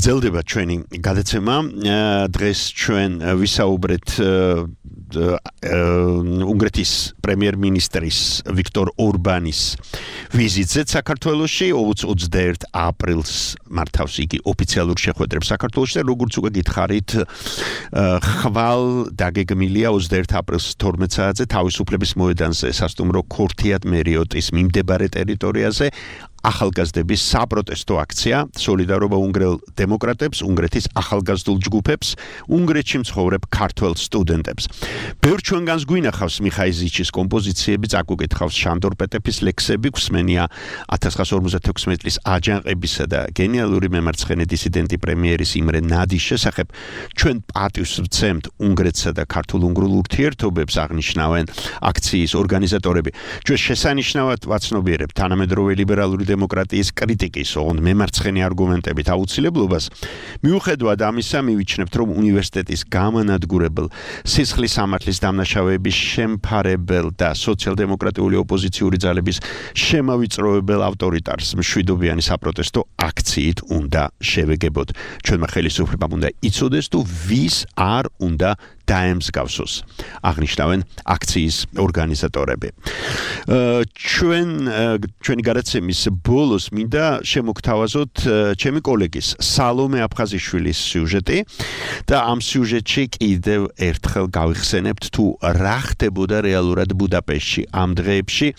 გრძელდება ჩვენი გადაცემა. დღეს ჩვენ ვისაუბრეთ უნგრეთის პრემიერ-მინისტრის ვიქტორ ორბანის ვიზიტზე საქართველოში. ოცდაერთი აპრილს მართავს იგი ოფიციალურ შეხვედრებს საქართველოში და როგორც უკვე გითხარით, ხვალ დაგეგმილია ოცდაერთი აპრილს თორმეტ საათზე თავისუფლების მოედანზე სასტუმრო ქორთიად მერიოტის მიმდებარე ტერიტორიაზე ახალგაზრდების საპროტესტო აქცია სოლიდარობა უნგრელ დემოკრატებს, უნგრეთის ახალგაზრდულ ჯგუფებს, უნგრეთში მცხოვრებ ქართველ სტუდენტებს. ბევრ ჩვენგანს გვინახავს მიხაილ ზიჩის კომპოზიციები, წაკუკითხავს შანდორ პეტეფის ლექსები, გვსმენია ათას ცხრაასი ორმოცდათექვსმეტი წლის აჯანყებისა და გენიალური მემარცხენე დისიდენტი პრემიერის იმრე ნადის შესახებ. ჩვენ პატივს ვცემთ უნგრეთსა და ქართულ-უნგრულ ურთიერთობებს, აღნიშნავენ აქციის ორგანიზატორები. ჩვენ შესანიშნავად ვაცნობიერებთ თანამედროვე ლიბერალური დემოკრატიის კრიტიკის, ოღონდ მემარცხენე არგუმენტებით აუცილებლობას. მიუხედავად ამისა, მივიჩნევთ, რომ უნივერსიტეტის გამანადგურებელ სისხლის სამართლის დამნაშავეების შემფარებელ და სოციალ-დემოკრატიული ოპოზიციური ძალების შემავიწროებელ ავტორიტარს მშვიდობიანი საპროტესტო აქციით უნდა შევეგებოთ. ჩვენმა ხელისუფლებამ უნდა იცოდეს თუ ვის არ უნდა დაემსგავსოს, აღნიშნავენ აქციის ორგანიზატორები. ჩვენ ჩვენი გადაცემის ბოლოს მინდა შემოგთავაზოთ ჩემი კოლეგის სალომე აფხაზიშვილის სიუჟეტი და ამ სიუჟეტში კიდევ ერთხელ გავიხსენებთ თუ რა ხდებოდა რეალურად ბუდაპეშტში ამ დღეებში.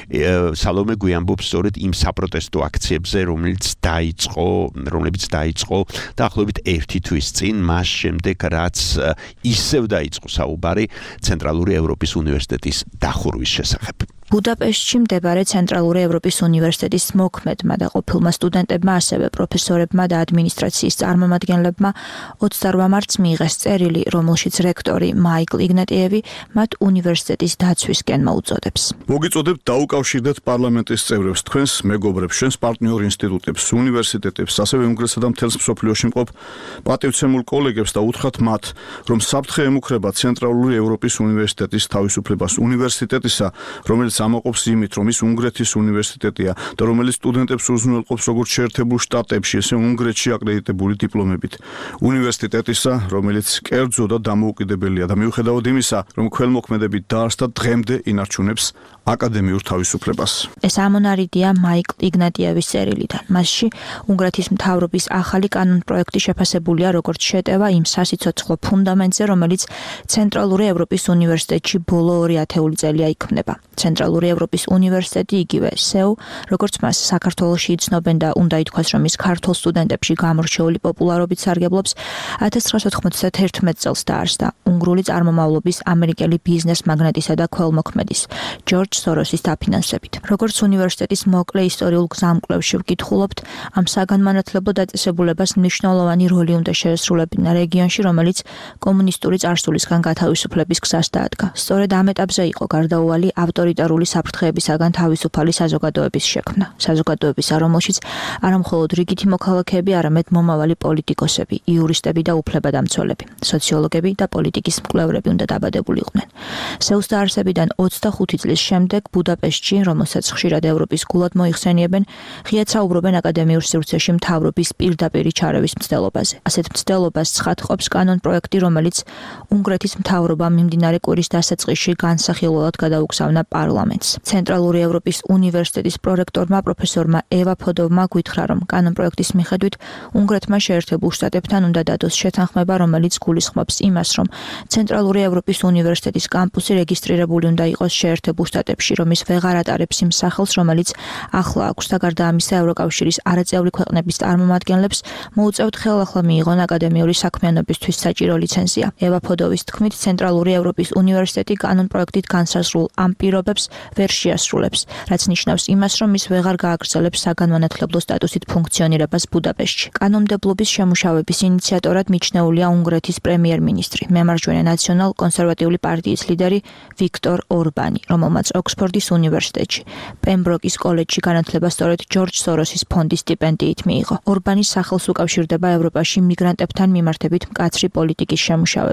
სალომე გვიამბობს სწორედ იმ საპროტესტო აქციებზე, რომელიც დაიწყო, რომლებიც დაიწყო დაახლოებით ერთი თვის წინ, მას შემდეგ რაც ისევ დაიწყო საუბარი ცენტრალური ევროპის უნივერსიტეტის დახურვის შესახებ. ბუდაპეშტში მდებარე ცენტრალური ევროპის უნივერსიტეტის მოქმედმა და ყოფილმა სტუდენტებმა, ასევე პროფესორებმა და ადმინისტრაციის წარმომადგენლებმა ოცდაორ მარტს მიიღეს წერილი, რომელშიც რექტორი მაიკლ იგნატიევი მათ უნივერსიტეტის დაცვისკენ მოუწოდებს. მოგიწოდებთ დაუკავშირდეთ პარლამენტის წევრებს, თქვენს მეგობრებს, ჩვენს პარტნიორ ინსტიტუტებს, უნივერსიტეტებს, ასევე უნგრეთსა და მთელს მსოფლიოში მყოფ პატივცემულ კოლეგებს და უთხრათ მათ, რომ საფრთხე ემუქრება ცენტრალური ევროპის უნივერსიტეტის თავისუფლებას, უნივერსიტეტისა, რომელიც ამაყობს იმით, რომ ის უნგრეთის უნივერსიტეტია და რომელიც სტუდენტებს უზრუნველყოფს როგორც შეერთებულ შტატებში, ესე უნგრეთში აკრედიტებული დიპლომებით. უნივერსიტეტისა, რომელიც კერძო და დამოუკიდებელია და მიუხედავად იმისა, რომ ქველმოქმედები დაარსდა, დღემდე ინარჩუნებს აკადემიურ თავისუფლებას. ეს ამონარიდია მაიკლ იგნატიევის წერილიდან. მასში უნგრეთის მთავრობის ახალი კანონპროექტი შეფასებულია როგორც შეტევა იმ სასიცოცხლო ფუნდამენტზე, რომელიც ცენტრალური ევროპის უნივერსიტეტში ბოლო ორი ათეული წელია იქმნება. ცენტრალური ევროპის უნივერსიტეტი იგივე სეუ, როგორც მას საქართველოში იცნობენ და უნდა ითქვას, რომ ის ქართულ სტუდენტებში გამორჩეული პოპულარობით სარგებლობს, ათას ცხრაასი ოთხმოცდათერთმეტ წელს დაარსდა უნგრული წარმომავლობის ამერიკელი ბიზნეს მაგნატისა და ქველმოქმედის ჯორჯ სოროსის დაფინანსებით. როგორც უნივერსიტეტის მოკლე ისტორიულ გზამკვლევში ვკითხულობთ, ამ საგანმანათლებლო დაწესებულებას მნიშვნელოვანი როლი უნდა შეესრულებინა რეგიონში, რომელიც კომუნისტური წარსულისგან გათავისუფლების გზას დაადგა. სწორედ ამ ეტაპზე იყო გარდაუვალი ავტორიტარული საფრთხეებისაგან თავისუფალი საზოგადოების შექმნა. საზოგადოების, რომელშიც არა მხოლოდ რიგითი მოქალაქეები, არამედ მომავალი პოლიტიკოსები, იურისტები და უფლებადამცველები, სოციოლოგები და პოლიტიკის მკვლევრები უნდა დაბადებულიყვნენ. სეუს დაარსებიდან ოცდახუთი წლის შემდეგ ბუდაპეშტში, რომელსაც ხშირად ევროპის გულად მოიხსენიებენ, ღიად საუბრობენ აკადემიურ სივრცეში მთავრობის პირდაპირი ჩარევის მცდელობაზე. ასეთ მცდელობას ცხადყოფს კანონპროექტი, რომელიც უნგრეთის მთავრობამ მიმდინარე კვირის დასაწყისში განსახილველად გადაუგზავნა პარლამენტს. ცენტრალური ევროპის უნივერსიტეტის პრორექტორმა პროფესორმა ევა ფოდოვმა გითხრა, რომ კანონპროექტის მიხედვით უნგრეთმა შეერთებულ შტატებთან უნდა დადოს შეთანხმება, რომელიც გულისხმობს იმას, რომ ცენტრალური ევროპის უნივერსიტეტის კამპუსი რეგისტრირებული უნდა იყოს შეერთებულ შტატებში, რომ ის ვეღარ ატარებს იმ სახელს, რომელიც ახლა აქვს და გარდა ამისა ევროკავშირის არაწეული ქვეყნების წარმომადგენლებს მოუწევთ ხელახლა მიიღონ აკადემიური საქმიანობისთვის საჭირო ლიცენზია. ევა ფოდოვის თქმით, ცენტრალური ევროპის უნივერსიტეტი კანონპროექტით განსაზღვრულ ამ პირობებს ვერ შეასრულებს, რაც ნიშნავს იმას, რომ ის ვეღარ გააგრძელებს საგანმანათლებლო სტატუსით ფუნქციონირებას ბუდაპეშტში. კანონმდებლობის შემუშავების ინიციატორად მიჩნეულია უნგრეთის პრემიერ-მინისტრი, მემარჯვენე ნაციონალ-კონსერვატიული პარტიის ლიდერი ვიქტორ ორბანი, რომელმაც ოქსფორდის უნივერსიტეტში, პემბროკის კოლეჯში განათლება სწორედ ჯორჯ სოროსის ფონდის სტიპენდიით მიიღო. ორბანის სახელს უკავშირდება ევროპაში მიგრანტებთან მიმართებით მკაცრი პოლიტიკის შემუშავება.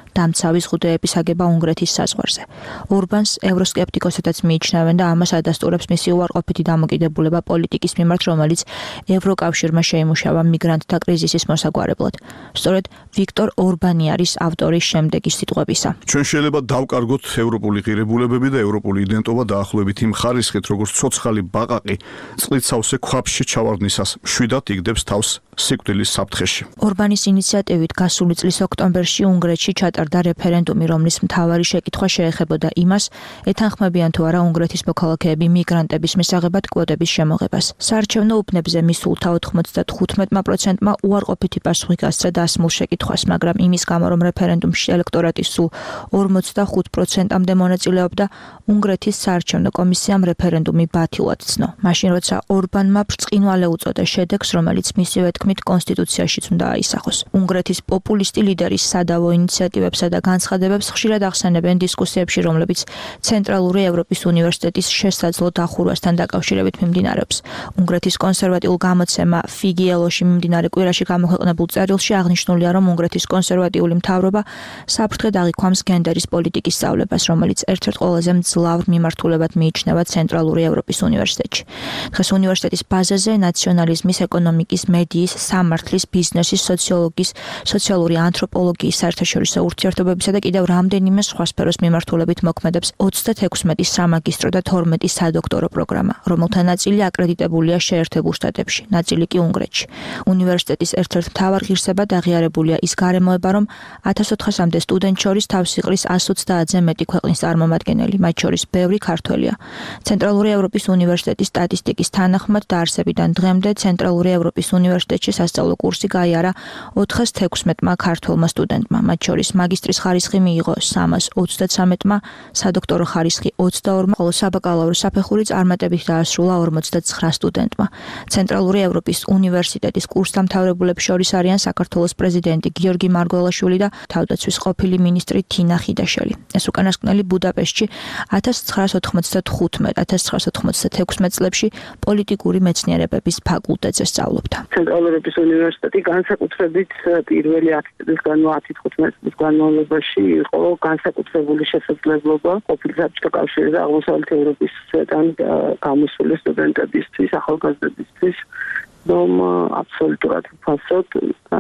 დამცავი ზღუდეების აგება უნგრეთის საზღვარზე. ორბანს ევროსკეპტიკოსებიც მიიჩნევენ და ამას ადასტურებს მისი უარყოფითი დამოკიდებულება პოლიტიკის მიმართ, რომელიც ევროკავშირმა შეიმუშავა მიგრანტთა კრიზისის მოსაგვარებლად. სწორედ ვიქტორ ორბანი არის ავტორი შემდეგი სიტყვებისა. ჩვენ შეიძლება დავკარგოთ ევროპული ღირებულებები და ევროპული იდენტობა დაახლოებით იმ ხარისხით, როგორც ცოცხალი ბაყაყი წყლით სავსე ქვაბში ჩავარდნისას მშვიდად იგდებს თავს სიკვდილის საფრთხეში. ორბანის ინიციატივით გასული წლის ოქტომბერში უნგრეთში ჩატარდა რეფერენდუმი, რომლის მთავარი შეკითხვა შეეხებოდა იმას, ეთანხმებიან თუ არა უნგრეთის მოქალაქეები მიგრანტების მისაღებად კვოტების შემოღებას. საარჩევნო უბნებზე მისულთა ოცდათხუთმეტმა პროცენტმა უარყოფითი პასუხი გასცა დასმულ შეკითხვას, მაგრამ იმის გამო, რომ რეფერენდუმში ელექტორატის სულ ორმოცდახუთ პროცენტამდე მონაწილეობდა, უნგრეთის საარჩევნო კომისიამ რეფერენდუმი ბათილად ცნო. მაშინ, როცა ორბანმა ბრწყინვალე უწოდა შედეგს, რომელიც მისივე თქმით კონსტიტუციაშიც უნდა აისახოს. უნგრეთის პოპულისტი ლიდერის სადავო ინიციატივებსა და განცხადებებს ხშირად ახსენებენ დისკუსიებში, რომლებიც ცენტრალური ევროპის უნივერსიტეტის შესაძლო დახურვასთან დაკავშირებით მიმდინარეობს. უნგრეთის კონსერვატიულ გამოცემა ფიგიელოში მიმდინარე კვირაში გამოქვეყნებულ წერილში აღნიშნულია, რომ უნგრეთის კონსერვატიული მთავრობა საფრთხედ აღიქვამს გენდერის პოლიტიკის სწავლებას, რომელიც ერთ-ერთ ყველაზე მძლავრ მიმართულებად მიიჩნევა ცენტრალური ევროპის უნივერსიტეტში. დღეს უნივერსიტეტის ბაზაზე ნაციონალიზმის, ეკონომიკის, მედიის, სამართლის, ბიზნესის, სოციოლოგიის, სოციალური ანთროპოლოგიის, საერთაშორისო ურთიერთობებისა და კიდევ რამდენიმე სხვა სფეროს მიმართულებით მოქმედებს ოცდაექვსმეტი სამაგისტრო და თორმეტი სადოქტორო პროგრამა, რომელთა ნაწილი აკრედიტებულია შეერთებულ შტატებში, ნაწილი კი უნგრეთში. უნივერსიტეტის ერთ-ერთ მთავარ ღირსებად აღიარებულია ის გარემოება, რომ ათას ოთხასამდე სტუდენტ შორის თავს იყრის ასს ოცდაათზე მეტი ქვეყნის წარმომადგენელი, მათ შორის ბევრი ქართველია. ცენტრალური ევროპის უნივერსიტეტის სტატისტიკის თანახმად დაარსებიდან დღემდე ცენტრალური ევროპის უნივერსიტეტში სასწავლო კურსი გაიარა ოთხას თექვსმეტმა ქართველმა სტუდენტმა, მათ შორის მაგისტრის ხარისხი მიიღო სამას ოცდაცამეტმა, სადოქტორო ხარისხი ოცდაორმა, ხოლო საბაკალავრო საფეხური წარმატებით დაასრულა ორმოცდაცხრა სტუდენტმა. ცენტრალური ევროპის უნივერსიტეტის კურსდამთავრებულებს შორის არიან საქართველოს პრეზიდენტი გიორგი მარგველაშვილი და თავდაცვის ყოფილი მინისტრი თინა ხიდაშელი. ეს უკანასკნელი ბუდაპეშტში ათას ცხრაას ოთხმოცდათხუთმეტ ათას ცხრაას ოთხმოცდათექვსმეტ წლებში პოლიტიკური მეცნიერებების ფაკულტეტზე სწავლობდა. ცენტრალური ევროპის უნივერსიტეტი განსაკუთრებით პირველი ათი წლის ათი-თხუთმეტ წლის განმავლობაში იყო განსაკუთრებული შესაძლებლობა ყოფილი საბჭოთა კავშირის და აღმოსავლეთ ევროპისგან გამოსული სტუდენტებისთვის, ახალგაზრდებისთვის, რომ აბსოლუტურად ფასოდ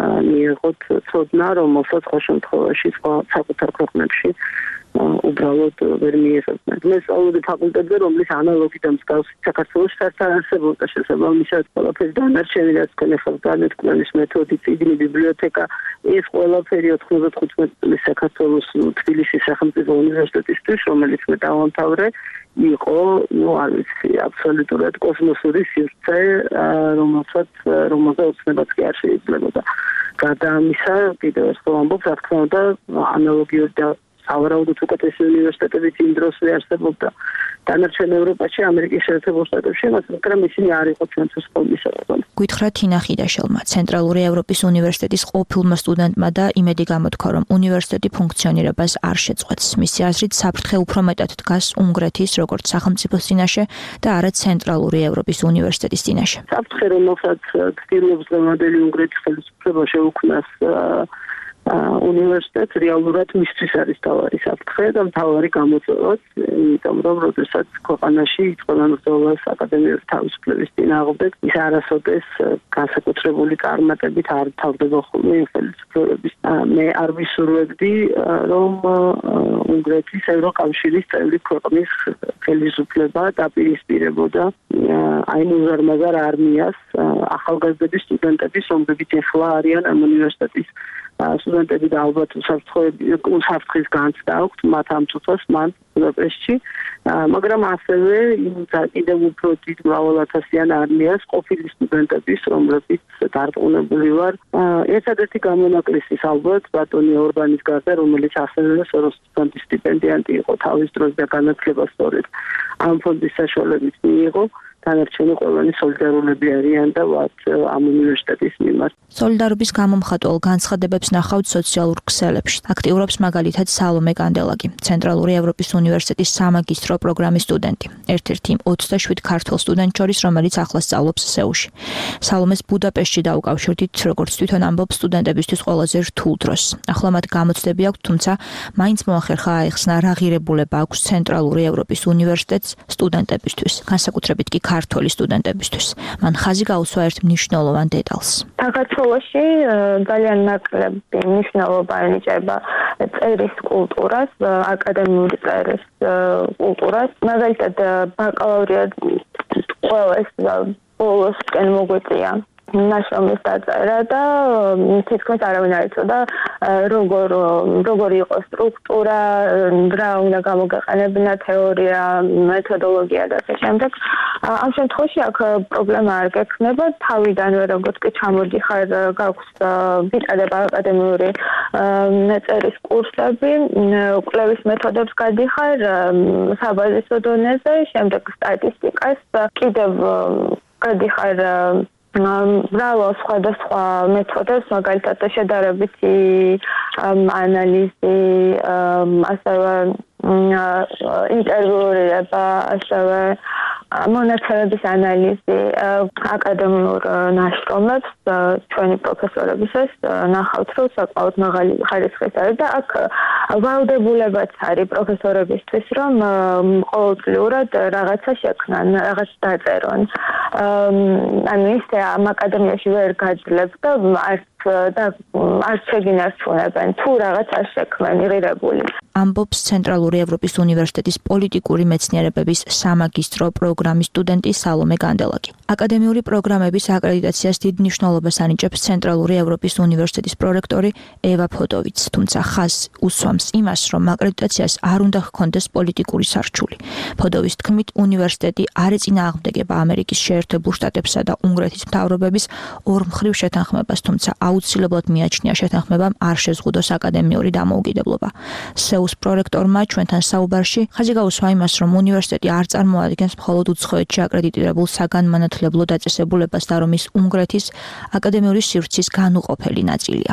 მიიღოთ ცოდნა, რომელსაც სხვა შემთხვევაში სხვა საკუთარ ქვეყნებში უბრალოდ ვერ მიიღებდნენ. მე სწავლობდი ფაკულტეტზე, რომლის ანალოგი და მსგავსი საქართველოს საერთოდ არ არსებობდა. შესაბამისად, ყველაფერი დანარჩენი, რაც ქონახებს განეთქმის მეთოდი, წიგნი, ბიბლიოთეკა, ეს ყველაფერი ოცდათხუთმეტ წლის საქართველოს თბილისის სახელმწიფო უნივერსიტეტისთვის, რომელიც მე დავამთავრე, იყო, ну, არ ვიცი, აბსოლუტურად კოსმოსური სივრცე, რომელსაც რომელზე ოცნებაც კი არ შეიძლებოდა. გარდა ამისა, კიდევ ერთხელ ვამბობ, რა თქმა უნდა, ანალოგიური და სავარაუდოდ უკეთესი უნივერსიტეტებიც იმ დროსვე არსებობდა დანარჩენ ევროპაში, ამერიკის შეერთებულ შტატებში, მაგრამ ისინი არ იყო ჩვენთვის ხოლმისაწვდომი. გითხრა თინა ხიდაშელმა, ცენტრალური ევროპის უნივერსიტეტის ყოფილმა სტუდენტმა და იმედი გამოთქვა, რომ უნივერსიტეტი ფუნქციონირებას არ შეწყვეტს. მისი აზრით, საფრთხე უფრო მეტად დგას უნგრეთის, როგორც სახელმწიფოს წინაშე და არა ცენტრალური ევროპის უნივერსიტეტის წინაშე. საფრთხე, რომელსაც ცდილობს დღევანდელი უნგრეთის ხელისუფლება შეუქმნას უნივერსიტეტს, რეალურად მისთვის არის თავარი საფრთხე და მთავარი გამოწვევაც, იმიტომ რომ როდესაც ქვეყანაში იწყება ბრძოლას აკადემიური თავისუფლების წინააღმდეგ, ის არასოდეს განსაკუთრებული წარმატებით არ თავდება ხოლმე იმ ხელისუფლების. მე არ ვისურვებდი, რომ უნგრეთის ევროკავშირის წევრი ქვეყნის ხელისუფლება დაპირისპირებოდა აი უზარმაზარ არმიას ახალგაზრდების სტუდენტების, რომლებიც ახლა არიან ამ უნივერსიტეტის სტუდენტები და ალბათ საფრთხის განცდა აქვთ მათ ამ წუთას მან ბუდაპეშტში, მაგრამ ასევე იმ კიდევ უფრო დიდ მრავალათასიან არმიას ყოფილი სტუდენტების, რომლებიც დარწმუნებული ვარ, ერთადერთი გამონაკლისის ალბათ ბატონი ორბანის გარდა, რომელიც ასევე სოროს ფონდის სტიპენდიანტი იყო თავის დროს და განათლება სწორედ ამ ფონდის საშუალებით მიიღო. დანარჩენი ყველანი სოლიდარულები არიან და ვართ ამ უნივერსიტეტის მიმართ. სოლიდარობის გამომხატველ განცხადებებს ნახავთ სოციალურ ქსელებში. აქტიურობს მაგალითად სალომე კანდელაკი, ცენტრალური ევროპის უნივერსიტეტის სამაგისტრო პროგრამის სტუდენტი. ერთ-ერთი იმ ოცდაშვიდ ქართველ სტუდენტ შორის, რომელიც ახლა სწავლობს სეულში. სალომეს ბუდაპეშტში დაუკავშირდით, როგორც თვითონ ამბობს, სტუდენტებისთვის ყველაზე რთულ დროს. ახლა მათ გამოცდები აქვთ, თუმცა მაინც მოახერხა აეხსნა რა ღირებულება აქვს ცენტრალური ევროპის უნივერსიტეტს სტუდენტებისთვის, განსაკუთრებით კი ქართველი სტუდენტებისთვის. მან ხაზი გაუსვა ერთ მნიშვნელოვან დეტალს. საქართველოში ძალიან ნაკლები მნიშვნელობა ენიჭება წერის კულტურას, აკადემიური წერის კულტურას. მაგალითად, ბაკალავრიატ ყველა ეს ბოლოსკენ მოგვიწია ნაშრომის დაწერა და თითქმის არავინ არ იცოდა როგორ როგორი იყო სტრუქტურა, რა უნდა გამოგეყენებინა თეორია, მეთოდოლოგია და ასე შემდეგ. ამ შემთხვევაში აქ პრობლემა არ გექნება, თავიდანვე როგორც კი ჩამოდიხარ, გაქვს ვიტარდება აკადემიური წერის კურსები, კვლევის მეთოდებს გადიხარ საბაზისო დონეზე, შემდეგ სტატისტიკას, კიდევ გადიხარ მრავალ სხვადასხვა მეთოდებს, მაგალითად შედარებითი ანალიზი, ასევე ინტერვიუირება, ასევე მონაცემების ანალიზი, აკადემიურ ნაშრომებს ჩვენი პროფესორებისას ნახავთ, რომ საკმაოდ მაღალი ხარისხის არის და აქ ვალდებულებაც არის პროფესორებისთვის, რომ ყოველწლიურად რაღაცა შექმნან, რაღაც დაწერონ. ანუ ისე ამ აკადემიაში ვერ გაძლებ და არც და არც შეგინარჩუნებენ თუ რაღაც არ შექმნენ იღირებული. ამბობს ცენტრალური ევროპის უნივერსიტეტის პოლიტიკური მეცნიერებების სამაგისტრო პროგრამის სტუდენტი სალომე კანდელაკი. აკადემიური პროგრამების აკრედიტაციას დიდ მნიშვნელობას ანიჭებს ცენტრალური ევროპის უნივერსიტეტის პრორექტორი ევა ფოდოვიც, თუმცა ხაზს უსვამს იმას, რომ აკრედიტაციას არ უნდა ჰქონდეს პოლიტიკური სარჩული. ფოდოვის თქმით, უნივერსიტეტი არ ეწინააღმდეგება ამერიკის შეერთებულ შტატებსა და უნგრეთის მთავრობების ორმხრივ შეთანხმებას, თუმცა აუცილებლად მიაჩნია შეთანხმებამ არ შეზღუდოს აკადემიური დამოუკიდებლობა. სეუს პრორექტორმა ჩვენთან საუბარში ხაზი გაუსვა იმას, რომ უნივერსიტეტი არ წარმოადგენს მხოლოდ უცხოეთში აკრედიტირებულ საგანმანათლებლო დაწესებულებას და რომ ის უნგრეთის აკადემიური სივრცის განუყოფელი ნაწილია.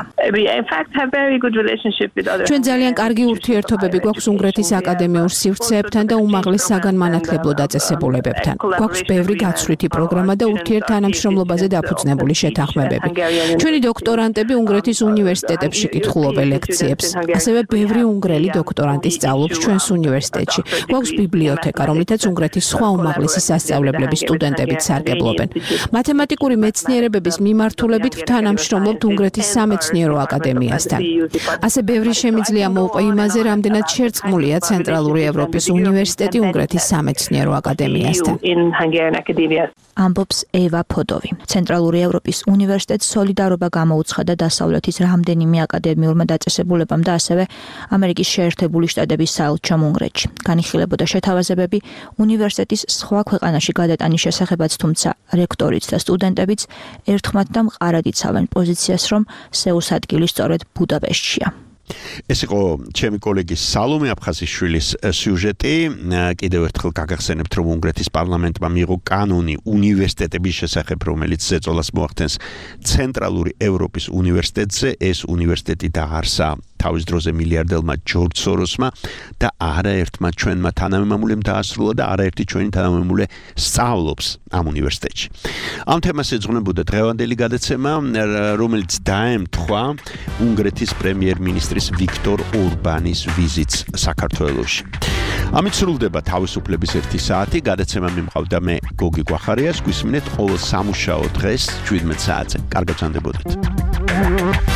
ჩვენ ძალიან კარგი ურთიერთობები გვაქვს უნგრეთის აკადემიურ სივრცეებთან და უმაღლეს საგანმანათლებლო დაწესებულებებთან. გვაქვს ბევრი გაცვლითი პროგრამა და ურთიერთთანამშრომლობაზე დაფუძნებული შეთანხმებები. ჩვენი დოქტორანტები უნგრეთის უნივერსიტეტებში კითხულობენ ლექციებს. ასევე ბევრი უნგრელი დოქტორანტი სწავლობს ჩვენს უნივერსიტეტში. გვაქვს ბიბლიოთეკა, რომლითაც უნგრეთის სხვა უმაღლესი სასწავლებლების სტუდენტებიც სარგებლობენ. მათემატიკური მეცნიერებების მიმართულებით ვთანამშრომლობთ უნგრეთის სამეცნიერო აკადემიასთან. ასე ბევრი შემიძლია მოვყვე იმაზე, რამდენად შერწყმულია ცენტრალური ევროპის უნივერსიტეტი უნგრეთის სამეცნიერო აკადემიასთან. ამბობს ევა ფოდოვი. ცენტრალური ევროპის უნივერსიტეტს სოლიდარობა გამოუცხადა დასავლეთის რამდენიმე აკადემიურმა დაწესებულებამ და ასევე ამერიკის შეერთებული შტატების საელჩომ უნგრეთში. განიხილებოდა შეთავაზებები უნივერსიტეტის სხვა ქვეყანაში გადატანის შესახებაც, თუმცა რექტორიც და სტუდენტებიც ერთხმად და მყარად იცავენ პოზიციას, რომ სეუს ადგილი სწორედ ბუდაპეშტშია. ეს იყო ჩემი კოლეგის სალომე აფხაზიშვილის სიუჟეტი. კიდევ ერთხელ გაგახსენებთ, რომ უნგრეთის პარლამენტმა მიიღო კანონი უნივერსიტეტების შესახებ, რომელიც ზეწოლას მოახდენს ცენტრალური ევროპის უნივერსიტეტზე. ეს უნივერსიტეტი დაარსა თავის დროზე მილიარდელმა ჯორჯ სოროსმა და არაერთმა ჩვენმა თანამემამულემ დაასრულა და არაერთი ჩვენი თანამემამულე სწავლობს ამ უნივერსიტეტში. ამ თემას ეძღვნებოდა დღევანდელი გადაცემა, რომელიც დაემთხვა უნგრეთის პრემიერ-მინისტრის ვიქტორ ორბანის ვიზიტს საქართველოში. ამით სრულდება თავისუფლების ერთი საათი. გადაცემა მიმყავდა მე გოგი გვახარიას. გვისმინეთ ყოველ სამუშაო დღეს შვიდმეტ საათზე. კარგად ვსანდებოდეთ.